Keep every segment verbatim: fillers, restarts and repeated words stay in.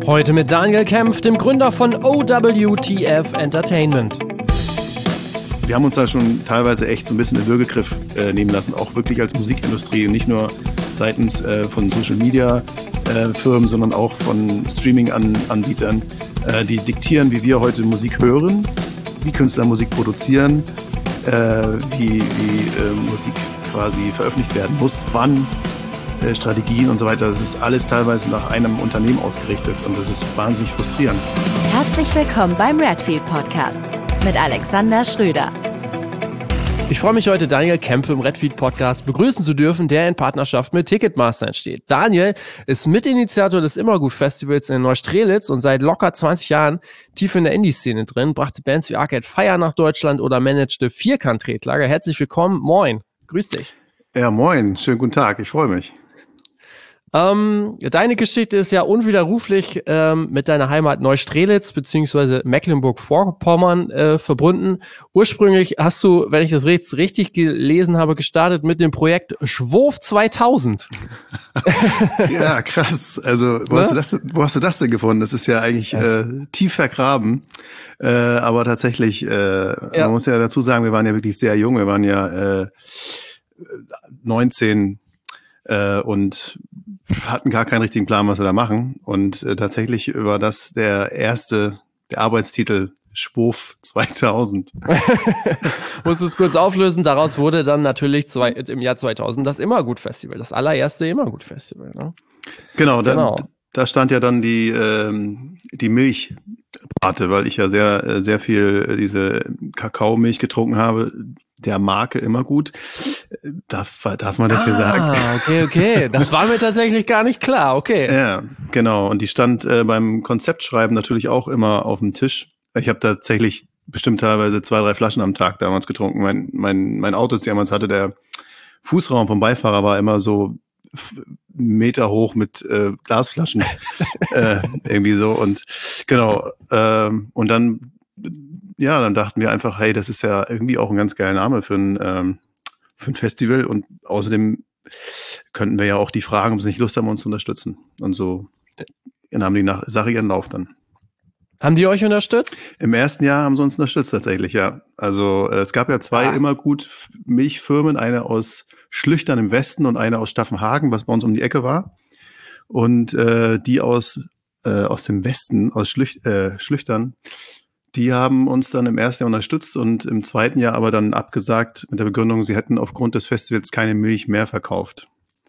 Heute mit Daniel Kempf, dem Gründer von O W T F Entertainment. Wir haben uns da schon teilweise echt so ein bisschen in den Würgegriff äh, nehmen lassen, auch wirklich als Musikindustrie und nicht nur seitens äh, von Social Media äh, Firmen, sondern auch von Streaming-Anbietern, äh, die diktieren, wie wir heute Musik hören, wie Künstler Musik produzieren, äh, wie, wie äh, Musik quasi veröffentlicht werden muss, wann, äh, Strategien und so weiter. Das ist alles teilweise nach einem Unternehmen ausgerichtet und das ist wahnsinnig frustrierend. Herzlich willkommen beim Redfield Podcast mit Alexander Schröder. Ich freue mich heute, Daniel Kempf im Redfield Podcast begrüßen zu dürfen, der in Partnerschaft mit Ticketmaster entsteht. Daniel ist Mitinitiator des Immergut Festivals in Neustrelitz und seit locker zwanzig Jahren tief in der Indie-Szene drin, brachte Bands wie Arcade Fire nach Deutschland oder managte Vierkant-Tretlager. Herzlich willkommen, moin, grüß dich. Ja, moin, schönen guten Tag, ich freue mich. Ähm, deine Geschichte ist ja unwiderruflich ähm, mit deiner Heimat Neustrelitz bzw. Mecklenburg-Vorpommern äh, verbunden. Ursprünglich hast du, wenn ich das richtig, richtig gelesen habe, gestartet mit dem Projekt Schwurf zweitausend. Ja, krass. Also wo, ne? hast du das, wo hast du das denn gefunden? Das ist ja eigentlich äh, tief vergraben. Äh, aber tatsächlich, äh, ja. Man muss ja dazu sagen, wir waren ja wirklich sehr jung. Wir waren ja äh, neunzehn äh, und hatten gar keinen richtigen Plan, was wir da machen. Und äh, tatsächlich war das der erste, der Arbeitstitel Schwurf zweitausend. Musst du es kurz auflösen. Daraus wurde dann natürlich zwei, im Jahr zweitausend das Immergut-Festival, das allererste Immergut-Festival. Ne? Genau, da, genau, da stand ja dann die, ähm, die Milchpate, weil ich ja sehr, sehr viel diese Kakaomilch getrunken habe. Der Marke Immergut. Darf, darf man das ah, hier sagen? Ah, okay, okay. Das war mir tatsächlich gar nicht klar, okay. Ja, genau. Und die stand äh, beim Konzeptschreiben natürlich auch immer auf dem Tisch. Ich habe tatsächlich bestimmt teilweise zwei, drei Flaschen am Tag damals getrunken. Mein, mein, mein Auto, das damals hatte, der Fußraum vom Beifahrer war immer so Meter hoch mit äh, Glasflaschen. äh, irgendwie so. Und genau. Ähm, und dann Ja, dann dachten wir einfach, hey, das ist ja irgendwie auch ein ganz geiler Name für ein, ähm, für ein Festival und außerdem könnten wir ja auch die fragen, ob sie nicht Lust haben, uns zu unterstützen. Und so nahm die Nach- Sache ihren Lauf dann. Haben die euch unterstützt? Im ersten Jahr haben sie uns unterstützt tatsächlich, ja. Also äh, es gab ja zwei ah. Immergut Milchfirmen, eine aus Schlüchtern im Westen und eine aus Staffenhagen, was bei uns um die Ecke war. Und äh, die aus, äh, aus dem Westen, aus Schlüch- äh, Schlüchtern, die haben uns dann im ersten Jahr unterstützt und im zweiten Jahr aber dann abgesagt mit der Begründung, sie hätten aufgrund des Festivals keine Milch mehr verkauft.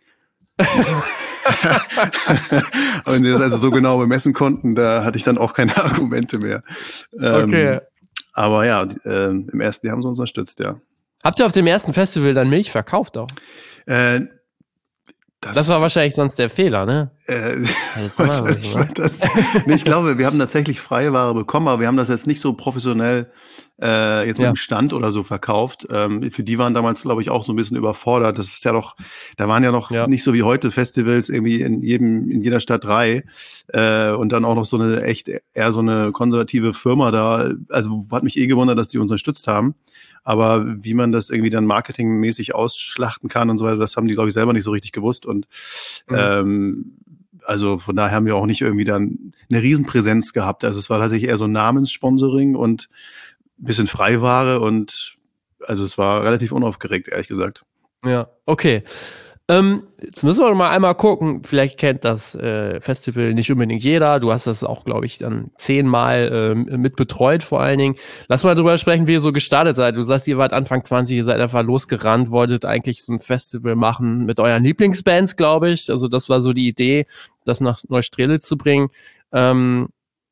Und sie das also so genau bemessen konnten, da hatte ich dann auch keine Argumente mehr. Okay. Ähm, aber ja, äh, im ersten Jahr haben sie uns unterstüzt, ja. Habt ihr auf dem ersten Festival dann Milch verkauft auch? Äh, Das, das war wahrscheinlich sonst der Fehler, ne? Äh, wahrscheinlich war das. Nee, ich glaube, wir haben tatsächlich freie Ware bekommen, aber wir haben das jetzt nicht so professionell äh, jetzt mit ja. dem Stand oder so verkauft. Ähm, für die waren damals, glaube ich, auch so ein bisschen überfordert. Das ist ja doch, da waren ja noch ja. nicht so wie heute Festivals irgendwie in jedem, in jeder Stadt drei äh, und dann auch noch so eine echt eher so eine konservative Firma da. Also hat mich eh gewundert, dass die uns unterstützt haben. Aber wie man das irgendwie dann marketingmäßig ausschlachten kann und so weiter, das haben die, glaube ich, selber nicht so richtig gewusst. Und mhm. ähm, also von daher haben wir auch nicht irgendwie dann eine Riesenpräsenz gehabt. Also es war tatsächlich eher so Namenssponsoring und ein bisschen Freiware und also es war relativ unaufgeregt, ehrlich gesagt. Ja, okay. Ähm, jetzt müssen wir doch mal einmal gucken, vielleicht kennt das äh, Festival nicht unbedingt jeder, du hast das auch, glaube ich, dann zehnmal ähm, mit betreut vor allen Dingen. Lass mal drüber sprechen, wie ihr so gestartet seid. Du sagst, ihr wart Anfang zwanzig, ihr seid einfach losgerannt, wolltet eigentlich so ein Festival machen mit euren Lieblingsbands, glaube ich. Also das war so die Idee, das nach Neustrelitz zu bringen. Ähm,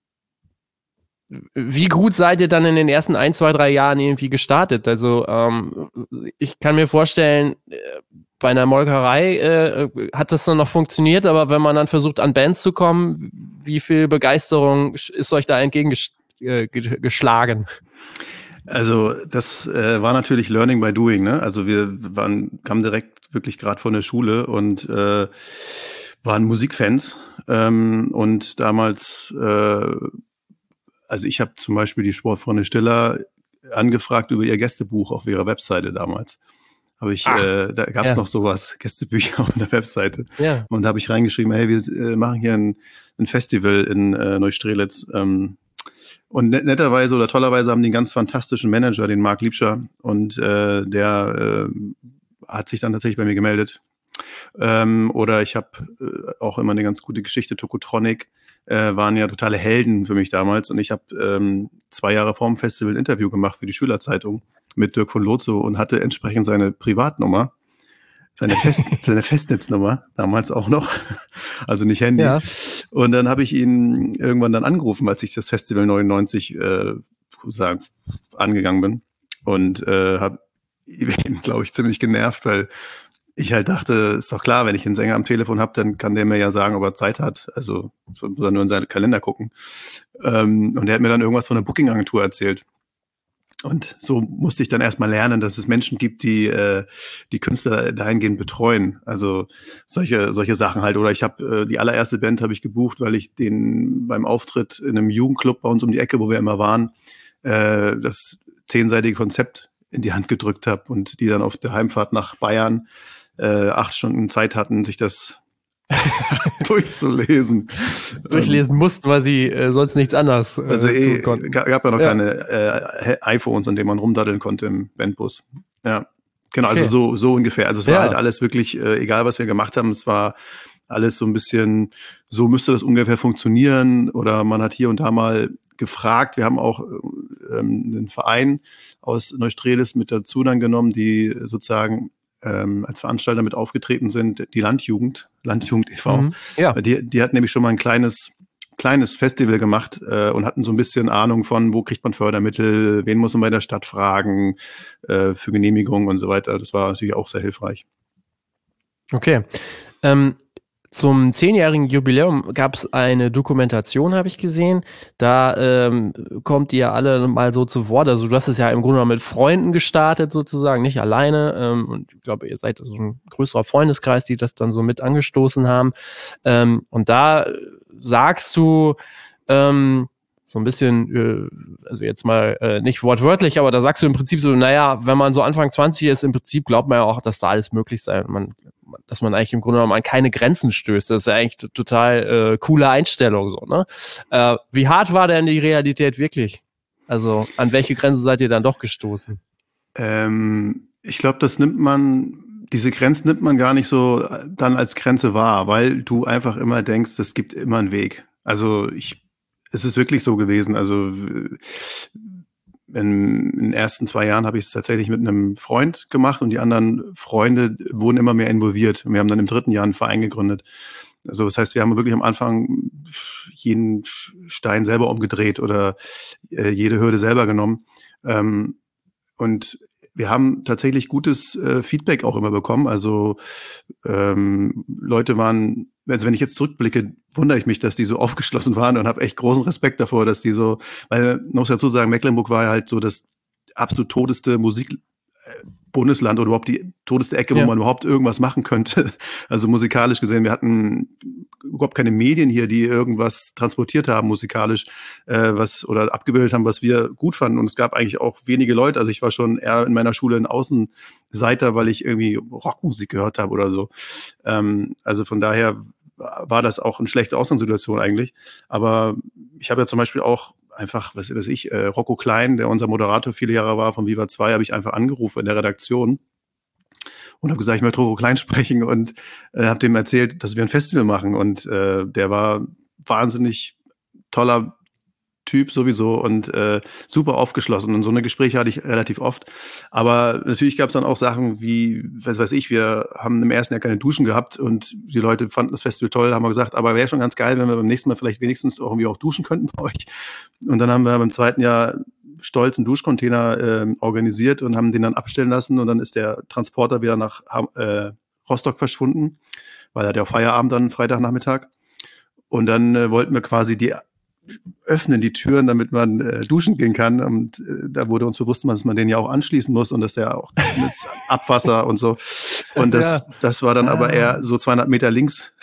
Wie gut seid ihr dann in den ersten ein, zwei, drei Jahren irgendwie gestartet? Also ähm, ich kann mir vorstellen, bei einer Molkerei äh, hat das dann noch funktioniert, aber wenn man dann versucht, an Bands zu kommen, wie viel Begeisterung ist euch da entgegengeschlagen? Also das äh, war natürlich Learning by Doing, ne? Also wir waren, kamen direkt wirklich gerade von der Schule und äh, waren Musikfans ähm, und damals äh, also ich habe zum Beispiel die Sportfreunde Stiller angefragt über ihr Gästebuch auf ihrer Webseite damals. Habe ich, äh, da gab es ja. noch sowas, Gästebücher auf der Webseite. Ja. Und da habe ich reingeschrieben, hey, wir äh, machen hier ein, ein Festival in äh, Neustrelitz. Ähm, und net- netterweise oder tollerweise haben die einen ganz fantastischen Manager, den Marc Liebscher. Und äh, der äh, hat sich dann tatsächlich bei mir gemeldet. Ähm, oder ich habe äh, auch immer eine ganz gute Geschichte, Tokotronic. Äh, waren ja totale Helden für mich damals. Und ich habe ähm, zwei Jahre vor dem Festival ein Interview gemacht für die Schülerzeitung mit Dirk von Lozo und hatte entsprechend seine Privatnummer, seine, Fest, seine Festnetznummer, damals auch noch, also nicht Handy. Ja. Und dann habe ich ihn irgendwann dann angerufen, als ich das Festival neunundneunzig äh, sagen, angegangen bin. Und äh, habe ihn, glaube ich, ziemlich genervt, weil ich halt dachte, ist doch klar, wenn ich einen Sänger am Telefon habe, dann kann der mir ja sagen, ob er Zeit hat. Also so muss er nur in seinen Kalender gucken. Ähm, und er hat mir dann irgendwas von der Booking-Agentur erzählt. Und so musste ich dann erstmal lernen, dass es Menschen gibt, die äh, die Künstler dahingehend betreuen. Also solche solche Sachen halt. Oder ich habe äh, die allererste Band habe ich gebucht, weil ich den beim Auftritt in einem Jugendclub bei uns um die Ecke, wo wir immer waren, äh, das zehnseitige Konzept in die Hand gedrückt habe und die dann auf der Heimfahrt nach Bayern äh, acht Stunden Zeit hatten, sich das durchzulesen. Durchlesen mussten, weil sie äh, sonst nichts anderes äh, also eh, konnten. Gab ja noch ja. keine äh, iPhones, an denen man rumdaddeln konnte im Bandbus. Ja, genau, okay. also so so ungefähr. Also es war ja. halt alles wirklich, äh, egal was wir gemacht haben, es war alles so ein bisschen, so müsste das ungefähr funktionieren oder man hat hier und da mal gefragt. Wir haben auch ähm, einen Verein aus Neustrelitz mit dazu dann genommen, die sozusagen ähm, als Veranstalter mit aufgetreten sind, die Landjugend, Landjugend e V. Mhm, ja. Die, die hat nämlich schon mal ein kleines, kleines Festival gemacht äh, und hatten so ein bisschen Ahnung von, wo kriegt man Fördermittel, wen muss man bei der Stadt fragen äh, für Genehmigungen und so weiter. Das war natürlich auch sehr hilfreich. Okay. Ähm, Zum zehnjährigen Jubiläum gab es eine Dokumentation, habe ich gesehen. Da ähm, kommt ihr alle mal so zu Wort. Also du hast es ja im Grunde genommen mit Freunden gestartet sozusagen, nicht alleine. Ähm, und ich glaube, ihr seid so ein größerer Freundeskreis, die das dann so mit angestoßen haben. Ähm, und da sagst du ähm, so ein bisschen, äh, also jetzt mal äh, nicht wortwörtlich, aber da sagst du im Prinzip so, naja, wenn man so Anfang zwanzig ist, im Prinzip glaubt man ja auch, dass da alles möglich sei. Man dass man eigentlich im Grunde genommen an keine Grenzen stößt. Das ist ja eigentlich total äh, coole Einstellung. So, ne? Äh, wie hart war denn die Realität wirklich? Also an welche Grenzen seid ihr dann doch gestoßen? Ähm, ich glaube, das nimmt man, diese Grenzen nimmt man gar nicht so dann als Grenze wahr, weil du einfach immer denkst, es gibt immer einen Weg. Also ich, es ist wirklich so gewesen. Also In, in den ersten zwei Jahren habe ich es tatsächlich mit einem Freund gemacht und die anderen Freunde wurden immer mehr involviert. Und wir haben dann im dritten Jahr einen Verein gegründet. Also das heißt, wir haben wirklich am Anfang jeden Stein selber umgedreht oder äh, jede Hürde selber genommen. Ähm, und wir haben tatsächlich gutes äh, Feedback auch immer bekommen. Also ähm, Leute waren, also wenn ich jetzt zurückblicke, wundere ich mich, dass die so aufgeschlossen waren und habe echt großen Respekt davor, dass die so, weil, muss dazu sagen, Mecklenburg war ja halt so das absolut todeste Musikbundesland oder überhaupt die todeste Ecke, ja. wo man überhaupt irgendwas machen könnte. Also musikalisch gesehen, wir hatten überhaupt keine Medien hier, die irgendwas transportiert haben musikalisch, äh, was oder abgebildet haben, was wir gut fanden. Und es gab eigentlich auch wenige Leute. Also ich war schon eher in meiner Schule ein Außenseiter, weil ich irgendwie Rockmusik gehört habe oder so. Ähm, also von daher war das auch eine schlechte Ausgangssituation eigentlich. Aber ich habe ja zum Beispiel auch einfach, was weiß ich, äh, Rocco Klein, der unser Moderator viele Jahre war von Viva zwei, habe ich einfach angerufen in der Redaktion und habe gesagt, ich möchte Rocco Klein sprechen und äh, habe dem erzählt, dass wir ein Festival machen. Und äh, der war wahnsinnig toller Typ sowieso und äh, super aufgeschlossen. Und so eine Gespräche hatte ich relativ oft. Aber natürlich gab es dann auch Sachen wie, was weiß ich, wir haben im ersten Jahr keine Duschen gehabt und die Leute fanden das Festival toll, haben wir gesagt, aber wäre schon ganz geil, wenn wir beim nächsten Mal vielleicht wenigstens auch irgendwie auch duschen könnten bei euch. Und dann haben wir beim zweiten Jahr stolz einen Duschcontainer äh, organisiert und haben den dann abstellen lassen und dann ist der Transporter wieder nach äh, Rostock verschwunden, weil er hat ja Feierabend dann Freitagnachmittag. Und dann äh, wollten wir quasi die öffnen die Türen, damit man äh, duschen gehen kann. Und äh, da wurde uns bewusst, dass man den ja auch anschließen muss und dass der auch mit Abwasser und so. Und das, ja. das war dann ah. aber eher so zweihundert Meter links.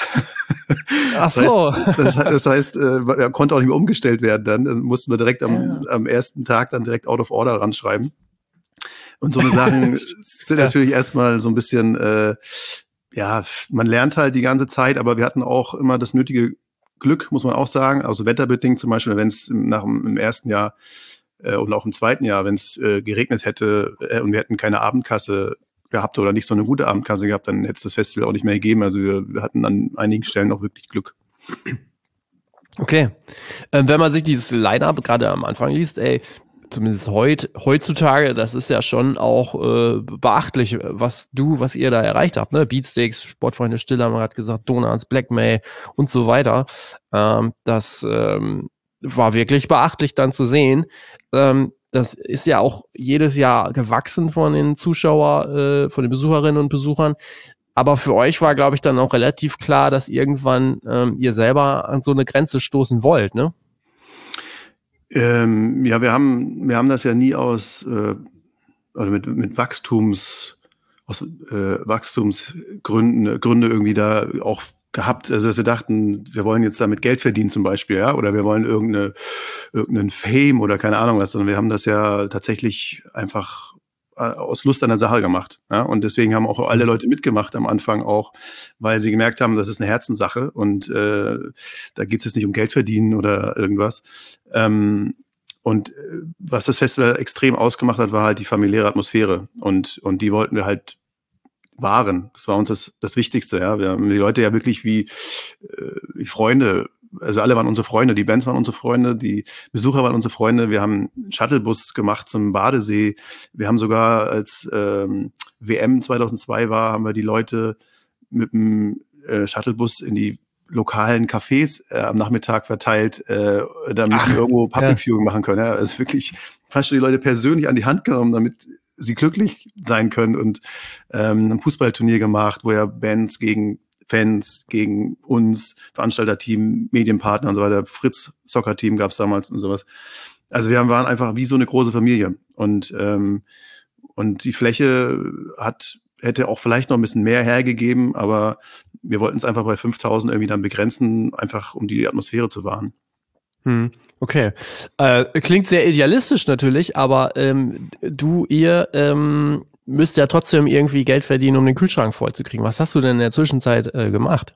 Ach so. Das heißt, das, das heißt äh, er konnte auch nicht mehr umgestellt werden. Dann, dann mussten wir direkt am, ja. am ersten Tag dann direkt out of order ranschreiben. Und so eine Sachen sind ja. natürlich erstmal so ein bisschen, äh, ja, man lernt halt die ganze Zeit, aber wir hatten auch immer das nötige Glück, muss man auch sagen. Also wetterbedingt zum Beispiel, wenn es nach dem im ersten Jahr äh, und auch im zweiten Jahr, wenn es äh, geregnet hätte äh, und wir hätten keine Abendkasse gehabt oder nicht so eine gute Abendkasse gehabt, dann hätte es das Festival auch nicht mehr gegeben. Also wir, wir hatten an einigen Stellen auch wirklich Glück. Okay. Ähm, wenn man sich dieses Line-Up gerade am Anfang liest, ey, zumindest heut, heutzutage, das ist ja schon auch äh, beachtlich, was du, was ihr da erreicht habt, ne? Beatsteaks, Sportfreunde Stille haben wir gerade gesagt, Donuts, Blackmail und so weiter. Ähm, das ähm, war wirklich beachtlich dann zu sehen. Ähm, das ist ja auch jedes Jahr gewachsen von den Zuschauer, äh, von den Besucherinnen und Besuchern. Aber für euch war, glaube ich, dann auch relativ klar, dass irgendwann ähm, ihr selber an so eine Grenze stoßen wollt, ne? Ähm, ja, wir haben, wir haben das ja nie aus, äh, also mit, mit Wachstums, aus äh, Wachstumsgründen, Gründe irgendwie da auch gehabt. Also, dass wir dachten, wir wollen jetzt damit Geld verdienen zum Beispiel, ja, oder wir wollen irgendeine, irgendeinen Fame oder keine Ahnung was, sondern wir haben das ja tatsächlich einfach aus Lust an der Sache gemacht. Ja? Und deswegen haben auch alle Leute mitgemacht am Anfang auch, weil sie gemerkt haben, das ist eine Herzenssache und äh, da geht es jetzt nicht um Geld verdienen oder irgendwas. Ähm, und äh, was das Festival extrem ausgemacht hat, war halt die familiäre Atmosphäre und, und die wollten wir halt wahren. Das war uns das, das Wichtigste. Ja? Wir haben die Leute ja wirklich wie, äh, wie Freunde. Also alle waren unsere Freunde, die Bands waren unsere Freunde, die Besucher waren unsere Freunde. Wir haben einen Shuttlebus gemacht zum Badesee. Wir haben sogar, als ähm, W M zweitausendzwei war, haben wir die Leute mit dem äh, Shuttlebus in die lokalen Cafés äh, am Nachmittag verteilt, äh, damit Ach, die irgendwo Public Viewing ja. machen können. Ja? Also wirklich fast schon die Leute persönlich an die Hand genommen, damit sie glücklich sein können und ähm, ein Fußballturnier gemacht, wo ja Bands gegen Fans, gegen uns, Veranstalterteam, Medienpartner und so weiter, Fritz Soccer-Team gab es damals und sowas. Also wir waren einfach wie so eine große Familie und ähm, und die Fläche hat hätte auch vielleicht noch ein bisschen mehr hergegeben, aber wir wollten es einfach bei fünftausend irgendwie dann begrenzen, einfach um die Atmosphäre zu wahren. Hm, okay. Äh, klingt sehr idealistisch natürlich, aber ähm, du, ihr ähm, müsst ja trotzdem irgendwie Geld verdienen, um den Kühlschrank vollzukriegen. Was hast du denn in der Zwischenzeit äh, gemacht?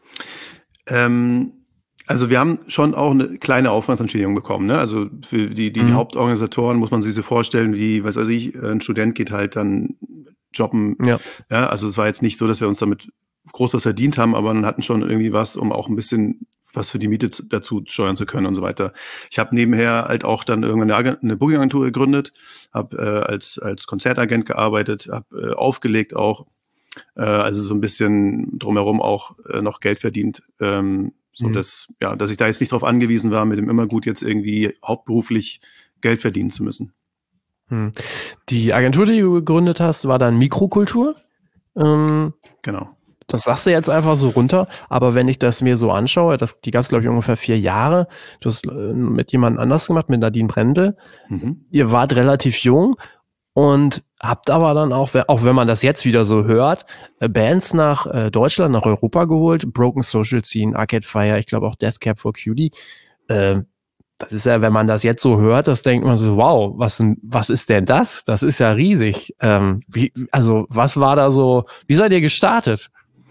Ähm, also wir haben schon auch eine kleine Aufwandsentschädigung bekommen. Ne? Also für die, die, mhm. die Hauptorganisatoren muss man sich so vorstellen, wie, was weiß ich, ein Student geht halt dann jobben. Ja. Ja, also es war jetzt nicht so, dass wir uns damit groß was verdient haben, aber dann hatten schon irgendwie was, um auch ein bisschen was für die Miete zu, dazu steuern zu können und so weiter. Ich habe nebenher halt auch dann irgendeine Agent, eine Booking-Agentur gegründet, habe äh, als als Konzertagent gearbeitet, habe äh, aufgelegt auch, äh, also so ein bisschen drumherum auch äh, noch Geld verdient, ähm, so mhm. dass ja, dass ich da jetzt nicht drauf angewiesen war, mit dem Immergut jetzt irgendwie hauptberuflich Geld verdienen zu müssen. Hm. Die Agentur, die du gegründet hast, war dann Mikrokultur? Ähm, genau. Das sagst du jetzt einfach so runter, aber wenn ich das mir so anschaue, das, die gab es, glaube ich, ungefähr vier Jahre, du hast äh, mit jemand anders gemacht, mit Nadine Brendel. Mhm. Ihr wart relativ jung und habt aber dann auch, auch wenn man das jetzt wieder so hört, äh, Bands nach äh, Deutschland, nach Europa geholt, Broken Social Scene, Arcade Fire, ich glaube auch Death Cab for Cutie. Äh, das ist ja, wenn man das jetzt so hört, das denkt man so, wow, was, was ist denn das? Das ist ja riesig. Ähm, wie, also was war da so, wie seid ihr gestartet?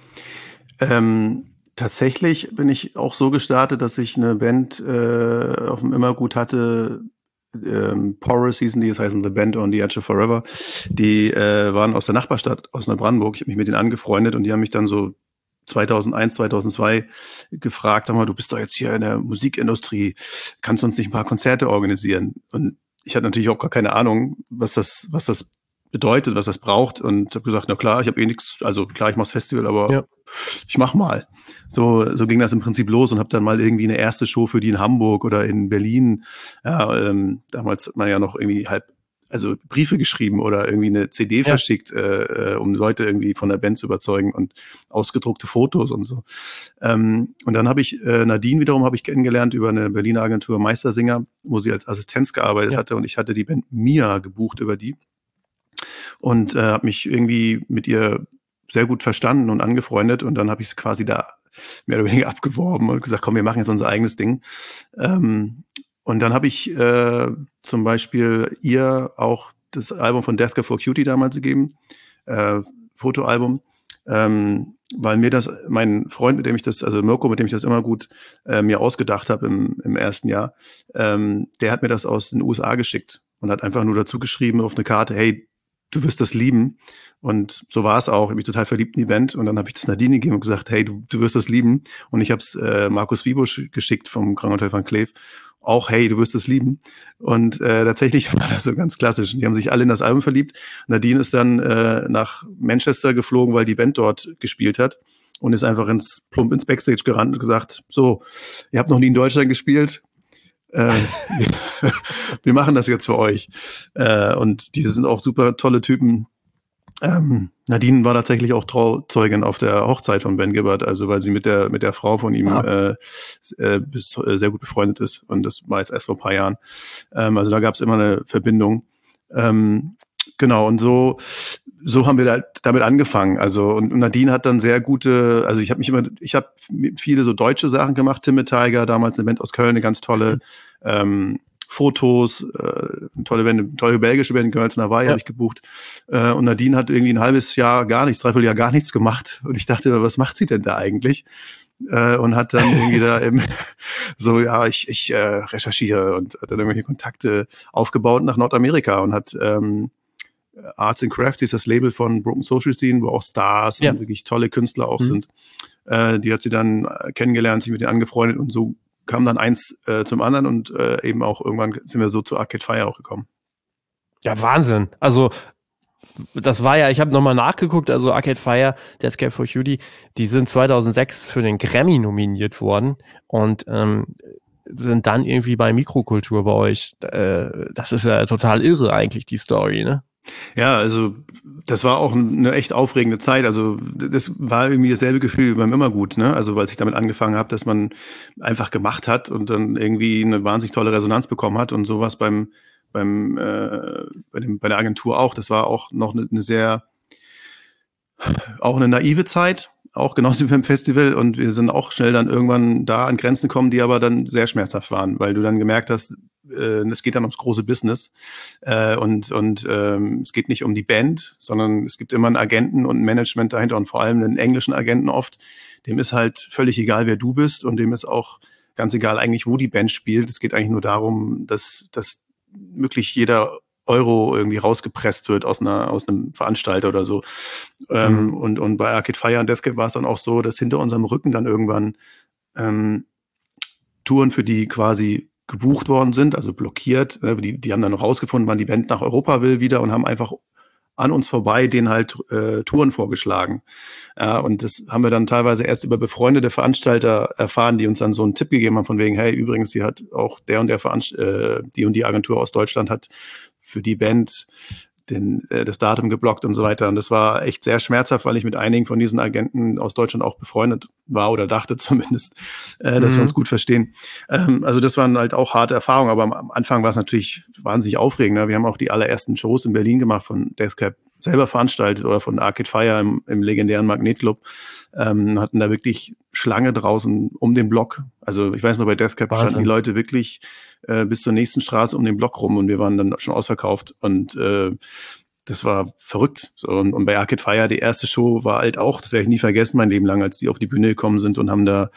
Ähm, tatsächlich bin ich auch so gestartet, dass ich eine Band äh, auf dem Immergut hatte, ähm, Porous hießen die, das heißen The Band on the Edge of Forever. Die äh, waren aus der Nachbarstadt, aus Neubrandenburg. Ich habe mich mit denen angefreundet und die haben mich dann so zweitausendeins, zweitausendzwei gefragt, sag mal, du bist doch jetzt hier in der Musikindustrie, kannst du uns nicht ein paar Konzerte organisieren? Und ich hatte natürlich auch gar keine Ahnung, was das, was das bedeutet, was das braucht und habe gesagt, na klar, ich habe eh nichts, also klar, ich mach's Festival, aber ja. ich mach mal. So so ging das im Prinzip los und habe dann mal irgendwie eine erste Show für die in Hamburg oder in Berlin. Ja, ähm, damals hat man ja noch irgendwie halb, also Briefe geschrieben oder irgendwie eine C D ja. verschickt, äh, um Leute irgendwie von der Band zu überzeugen und ausgedruckte Fotos und so. Ähm, und dann habe ich äh, Nadine wiederum habe ich kennengelernt über eine Berliner Agentur Meistersinger, wo sie als Assistenz gearbeitet ja. hatte und ich hatte die Band Mia gebucht über die. Und äh, habe mich irgendwie mit ihr sehr gut verstanden und angefreundet. Und dann habe ich es quasi da mehr oder weniger abgeworben und gesagt, komm, wir machen jetzt unser eigenes Ding. Ähm, und dann habe ich äh, zum Beispiel ihr auch das Album von Death Cab for Cutie damals gegeben, äh, Fotoalbum, ähm, weil mir das, mein Freund, mit dem ich das, also Mirko, mit dem ich das immer gut äh, mir ausgedacht habe im, im ersten Jahr, ähm, der hat mir das aus den U S A geschickt und hat einfach nur dazu geschrieben auf eine Karte, hey, du wirst das lieben. Und so war es auch. Ich habe mich total verliebt in die Band und dann habe ich das Nadine gegeben und gesagt, hey, du, du wirst das lieben. Und ich habe es äh, Markus Wiebusch geschickt vom Grand Hotel van Cleef. Auch, hey, du wirst es lieben. Und äh, tatsächlich war das so ganz klassisch. Die haben sich alle in das Album verliebt. Nadine ist dann äh, nach Manchester geflogen, weil die Band dort gespielt hat und ist einfach ins plump ins Backstage gerannt und gesagt, so, ihr habt noch nie in Deutschland gespielt. Äh, wir, wir machen das jetzt für euch. Äh, und die sind auch super tolle Typen. Ähm, Nadine war tatsächlich auch Trauzeugin auf der Hochzeit von Ben Gibbard, also weil sie mit der mit der Frau von ihm ah. äh, äh, bis, äh, sehr gut befreundet ist und das war jetzt erst vor ein paar Jahren. Ähm, also da gab es immer eine Verbindung. Ähm, genau, und so so haben wir da, damit angefangen. Also und, und Nadine hat dann sehr gute, also ich habe mich immer, ich habe viele so deutsche Sachen gemacht, Timid Tiger, damals eine Band aus Köln, eine ganz tolle ähm, Fotos, äh, eine tolle Band, eine tolle belgische Band, Girls in Hawaii, ja. habe ich gebucht. Äh, und Nadine hat irgendwie ein halbes Jahr gar nichts, dreiviertel Jahr gar nichts gemacht. Und ich dachte, was macht sie denn da eigentlich? Äh, und hat dann irgendwie da eben so, ja, ich, ich äh, recherchiere und hat dann irgendwelche Kontakte aufgebaut nach Nordamerika und hat ähm, Arts and Crafts, ist das Label von Broken Social Scene, wo auch Stars ja. und wirklich tolle Künstler auch mhm. sind. Äh, die hat sie dann kennengelernt, sich mit denen angefreundet und so kam dann eins äh, zum anderen und äh, eben auch irgendwann sind wir so zu Arcade Fire auch gekommen. Ja, Wahnsinn. Also das war ja, ich habe nochmal nachgeguckt, also Arcade Fire, Death Cab for Cutie, die sind zweitausendsechs für den Grammy nominiert worden und ähm, sind dann irgendwie bei Mikrokultur bei euch. Äh, das ist ja total irre eigentlich, die Story, ne? Ja, also das war auch eine echt aufregende Zeit. Also das war irgendwie dasselbe Gefühl wie beim Immergut, ne? Also weil ich damit angefangen habe, dass man einfach gemacht hat und dann irgendwie eine wahnsinnig tolle Resonanz bekommen hat und sowas beim beim äh, bei, dem, bei der Agentur auch. Das war auch noch eine, eine sehr auch eine naive Zeit, auch genauso wie beim Festival und wir sind auch schnell dann irgendwann da an Grenzen gekommen, die aber dann sehr schmerzhaft waren, weil du dann gemerkt hast, äh, es geht dann ums große Business äh, und und ähm, es geht nicht um die Band, sondern es gibt immer einen Agenten und ein Management dahinter und vor allem einen englischen Agenten oft, dem ist halt völlig egal, wer du bist und dem ist auch ganz egal eigentlich, wo die Band spielt. Es geht eigentlich nur darum, dass dass möglichst jeder Euro irgendwie rausgepresst wird aus einer aus einem Veranstalter oder so. Mhm. Ähm, und und bei Arcade Fire und Death Cab war es dann auch so, dass hinter unserem Rücken dann irgendwann ähm, Touren, für die quasi gebucht worden sind, also blockiert. Die, die haben dann noch rausgefunden, wann die Band nach Europa will wieder und haben einfach an uns vorbei denen halt äh, Touren vorgeschlagen. Ja, und das haben wir dann teilweise erst über befreundete Veranstalter erfahren, die uns dann so einen Tipp gegeben haben von wegen, hey, übrigens, die hat auch der und der Veranst- äh, die und die Agentur aus Deutschland hat für die Band den, äh, das Datum geblockt und so weiter. Und das war echt sehr schmerzhaft, weil ich mit einigen von diesen Agenten aus Deutschland auch befreundet war oder dachte zumindest, äh, dass mhm. wir uns gut verstehen. Ähm, also das waren halt auch harte Erfahrungen, aber am Anfang war es natürlich wahnsinnig aufregend. Ne? Wir haben auch die allerersten Shows in Berlin gemacht von Death Cab selber veranstaltet oder von Arcade Fire im, im legendären Magnetclub. Ähm, hatten da wirklich Schlange draußen um den Block. Also ich weiß noch, bei Death Cab standen die Leute wirklich äh, bis zur nächsten Straße um den Block rum und wir waren dann schon ausverkauft und äh, das war verrückt. So, und, und bei Arcade Fire, die erste Show war halt auch, das werde ich nie vergessen, mein Leben lang, als die auf die Bühne gekommen sind und haben da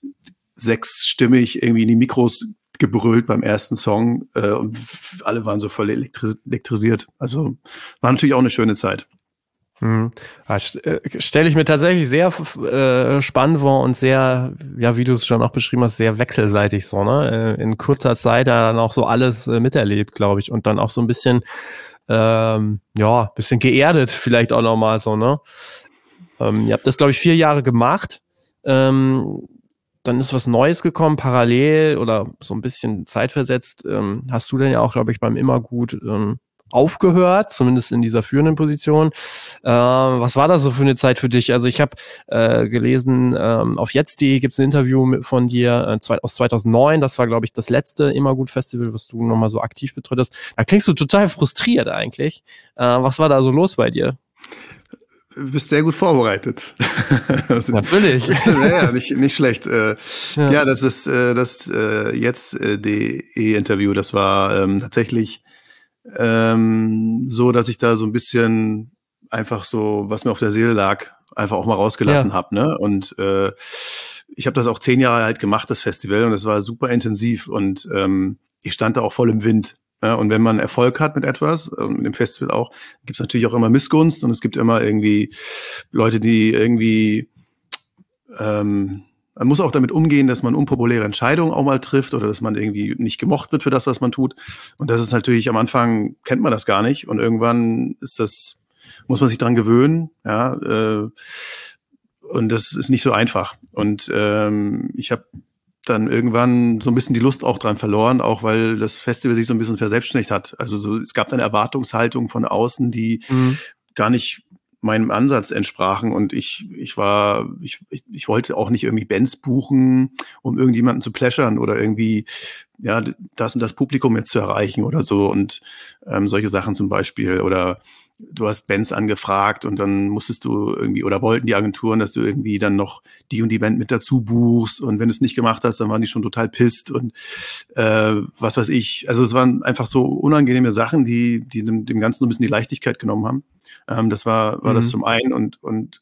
sechsstimmig irgendwie in die Mikros gebrüllt beim ersten Song äh, und alle waren so voll elektri- elektrisiert. Also war natürlich auch eine schöne Zeit. Hm. Stelle ich mir tatsächlich sehr äh, spannend vor und sehr, ja, wie du es schon auch beschrieben hast, sehr wechselseitig so, ne? In kurzer Zeit dann auch so alles äh, miterlebt, glaube ich, und dann auch so ein bisschen, ähm, ja, bisschen geerdet vielleicht auch nochmal so, ne? Ähm, ihr habt das, glaube ich, vier Jahre gemacht. Ähm, dann ist was Neues gekommen, parallel oder so ein bisschen zeitversetzt. Ähm, hast du denn ja auch, glaube ich, beim Immergut ähm, aufgehört, zumindest in dieser führenden Position. Äh, was war das so für eine Zeit für dich? Also ich habe äh, gelesen, ähm, auf jetzt punkt de gibt es ein Interview mit, von dir äh, zwei, aus zweitausendneun. Das war, glaube ich, das letzte Immergut-Festival, was du nochmal so aktiv betreut hast. Da klingst du total frustriert eigentlich. Äh, was war da so los bei dir? Du bist sehr gut vorbereitet. Natürlich. Ja, nicht, nicht schlecht. Äh, ja. ja, das ist äh, das äh, jetzt äh, punkt de Interview. Das war ähm, tatsächlich ähm, so, dass ich da so ein bisschen einfach so, was mir auf der Seele lag, einfach auch mal rausgelassen ja. habe. Ne? Und äh, ich habe das auch zehn Jahre halt gemacht, das Festival, und das war super intensiv und ähm, ich stand da auch voll im Wind. Ja? Und wenn man Erfolg hat mit etwas, äh, mit dem Festival auch, gibt es natürlich auch immer Missgunst und es gibt immer irgendwie Leute, die irgendwie ähm, man muss auch damit umgehen, dass man unpopuläre Entscheidungen auch mal trifft oder dass man irgendwie nicht gemocht wird für das, was man tut. Und das ist natürlich am Anfang, kennt man das gar nicht. Und irgendwann ist das, muss man sich dran gewöhnen. Ja, äh, und das ist nicht so einfach. Und ähm, ich habe dann irgendwann so ein bisschen die Lust auch dran verloren, auch weil das Festival sich so ein bisschen verselbstständigt hat. Also so, es gab eine Erwartungshaltung von außen, die mhm. gar nicht meinem Ansatz entsprachen und ich ich war ich ich, ich wollte auch nicht irgendwie Bands buchen, um irgendjemanden zu pläschern oder irgendwie ja das und das Publikum jetzt zu erreichen oder so und ähm, solche Sachen zum Beispiel oder du hast Bands angefragt und dann musstest du irgendwie oder wollten die Agenturen, dass du irgendwie dann noch die und die Band mit dazu buchst und wenn du es nicht gemacht hast, dann waren die schon total pisst und äh, was weiß ich. Also es waren einfach so unangenehme Sachen, die die dem, dem Ganzen so ein bisschen die Leichtigkeit genommen haben. Ähm, das war war mhm. das zum einen und und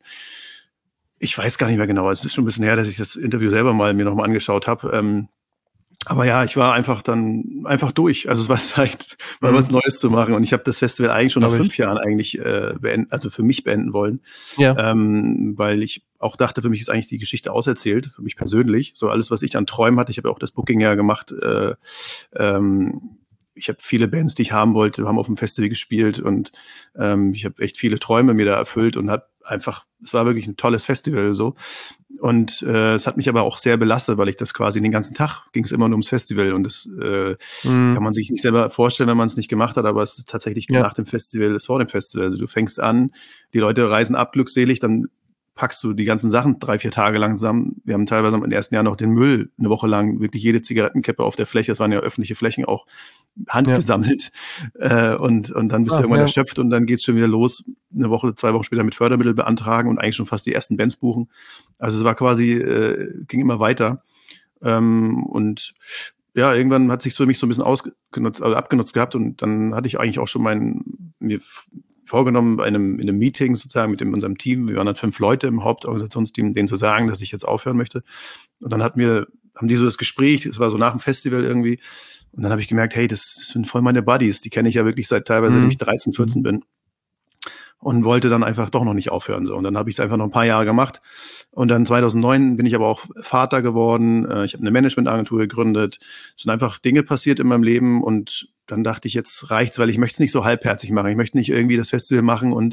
ich weiß gar nicht mehr genau. Es ist schon ein bisschen her, dass ich das Interview selber mal mir nochmal angeschaut habe. Ähm, aber ja, ich war einfach dann einfach durch. Also es war Zeit, mal mhm. was Neues zu machen. Und ich habe das Festival eigentlich schon nach fünf Jahren eigentlich äh, beenden, also für mich beenden wollen. Ja. Ähm, weil ich auch dachte, für mich ist eigentlich die Geschichte auserzählt, für mich persönlich. So alles, was ich an Träumen hatte. Ich habe ja auch das Booking ja gemacht. Äh, ähm, ich habe viele Bands, die ich haben wollte, haben auf dem Festival gespielt und ähm, ich habe echt viele Träume mir da erfüllt und habe einfach, es war wirklich ein tolles Festival so. Und äh, es hat mich aber auch sehr belastet, weil ich das quasi den ganzen Tag ging es immer nur ums Festival und das äh, mhm. kann man sich nicht selber vorstellen, wenn man es nicht gemacht hat, aber es ist tatsächlich ja. nach dem Festival, es vor dem Festival. Also du fängst an, die Leute reisen ab, glückselig, dann packst du die ganzen Sachen drei, vier Tage lang zusammen. Wir haben teilweise im ersten Jahr noch den Müll eine Woche lang, wirklich jede Zigarettenkippe auf der Fläche, das waren ja öffentliche Flächen, auch handgesammelt. Ja. Äh, und, und dann bist Ach, du irgendwann ja. erschöpft und dann geht's schon wieder los, eine Woche, zwei Wochen später mit Fördermittel beantragen und eigentlich schon fast die ersten Bands buchen. Also es war quasi, äh, ging immer weiter. Ähm, und ja, irgendwann hat sich für mich so ein bisschen ausgenutzt, also abgenutzt gehabt und dann hatte ich eigentlich auch schon meinen, mir vorgenommen, bei einem, in einem Meeting sozusagen mit dem, unserem Team, wir waren dann fünf Leute im Hauptorganisationsteam, denen zu sagen, dass ich jetzt aufhören möchte. Und dann hatten wir, haben die so das Gespräch, es war so nach dem Festival irgendwie, und dann habe ich gemerkt, hey, das sind voll meine Buddies, die kenne ich ja wirklich seit teilweise, mhm. seitdem ich dreizehn, vierzehn bin. Und wollte dann einfach doch noch nicht aufhören. So. Und dann habe ich es einfach noch ein paar Jahre gemacht. Und dann zweitausendneun bin ich aber auch Vater geworden. Ich habe eine Managementagentur gegründet. Es sind einfach Dinge passiert in meinem Leben. Und dann dachte ich, jetzt reicht's, weil ich möchte es nicht so halbherzig machen. Ich möchte nicht irgendwie das Festival machen und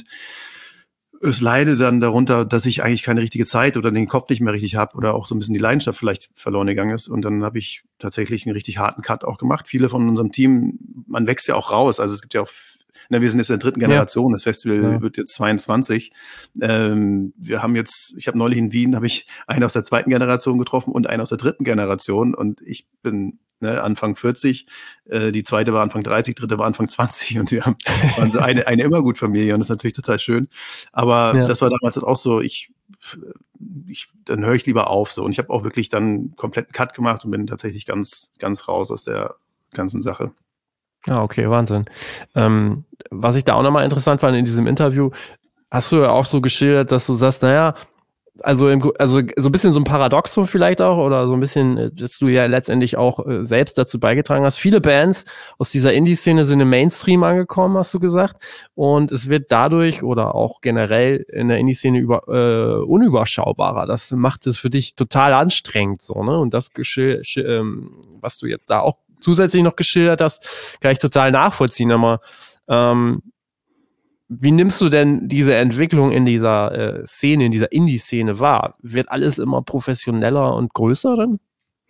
es leide dann darunter, dass ich eigentlich keine richtige Zeit oder den Kopf nicht mehr richtig habe oder auch so ein bisschen die Leidenschaft vielleicht verloren gegangen ist. Und dann habe ich tatsächlich einen richtig harten Cut auch gemacht. Viele von unserem Team, man wächst ja auch raus. Also es gibt ja auch Na, wir sind jetzt in der dritten Generation. Ja. Das Festival ja. wird jetzt zweiundzwanzig. Ähm, wir haben jetzt, ich habe neulich in Wien, habe ich einen aus der zweiten Generation getroffen und einen aus der dritten Generation. Und ich bin ne, Anfang vierzig, äh, die zweite war Anfang dreißig, dritte war Anfang zwanzig. Und wir haben waren so eine, eine Immergut-Familie und das ist natürlich total schön. Aber ja. das war damals halt auch so, ich, ich dann höre ich lieber auf. so Und ich habe auch wirklich dann einen kompletten Cut gemacht und bin tatsächlich ganz, ganz raus aus der ganzen Sache. Ja, okay, Wahnsinn. Ähm, was ich da auch nochmal interessant fand in diesem Interview, hast du ja auch so geschildert, dass du sagst, naja, also, im, also so ein bisschen so ein Paradoxon vielleicht auch oder so ein bisschen, dass du ja letztendlich auch äh, selbst dazu beigetragen hast. Viele Bands aus dieser Indie-Szene sind im Mainstream angekommen, hast du gesagt. Und es wird dadurch oder auch generell in der Indie-Szene über, äh, unüberschaubarer. Das macht es für dich total anstrengend, so, ne? Und das, geschil- sch- ähm, was du jetzt da auch zusätzlich noch geschildert hast, kann ich total nachvollziehen. Aber ähm, wie nimmst du denn diese Entwicklung in dieser äh, Szene, in dieser Indie-Szene wahr? Wird alles immer professioneller und größer dann?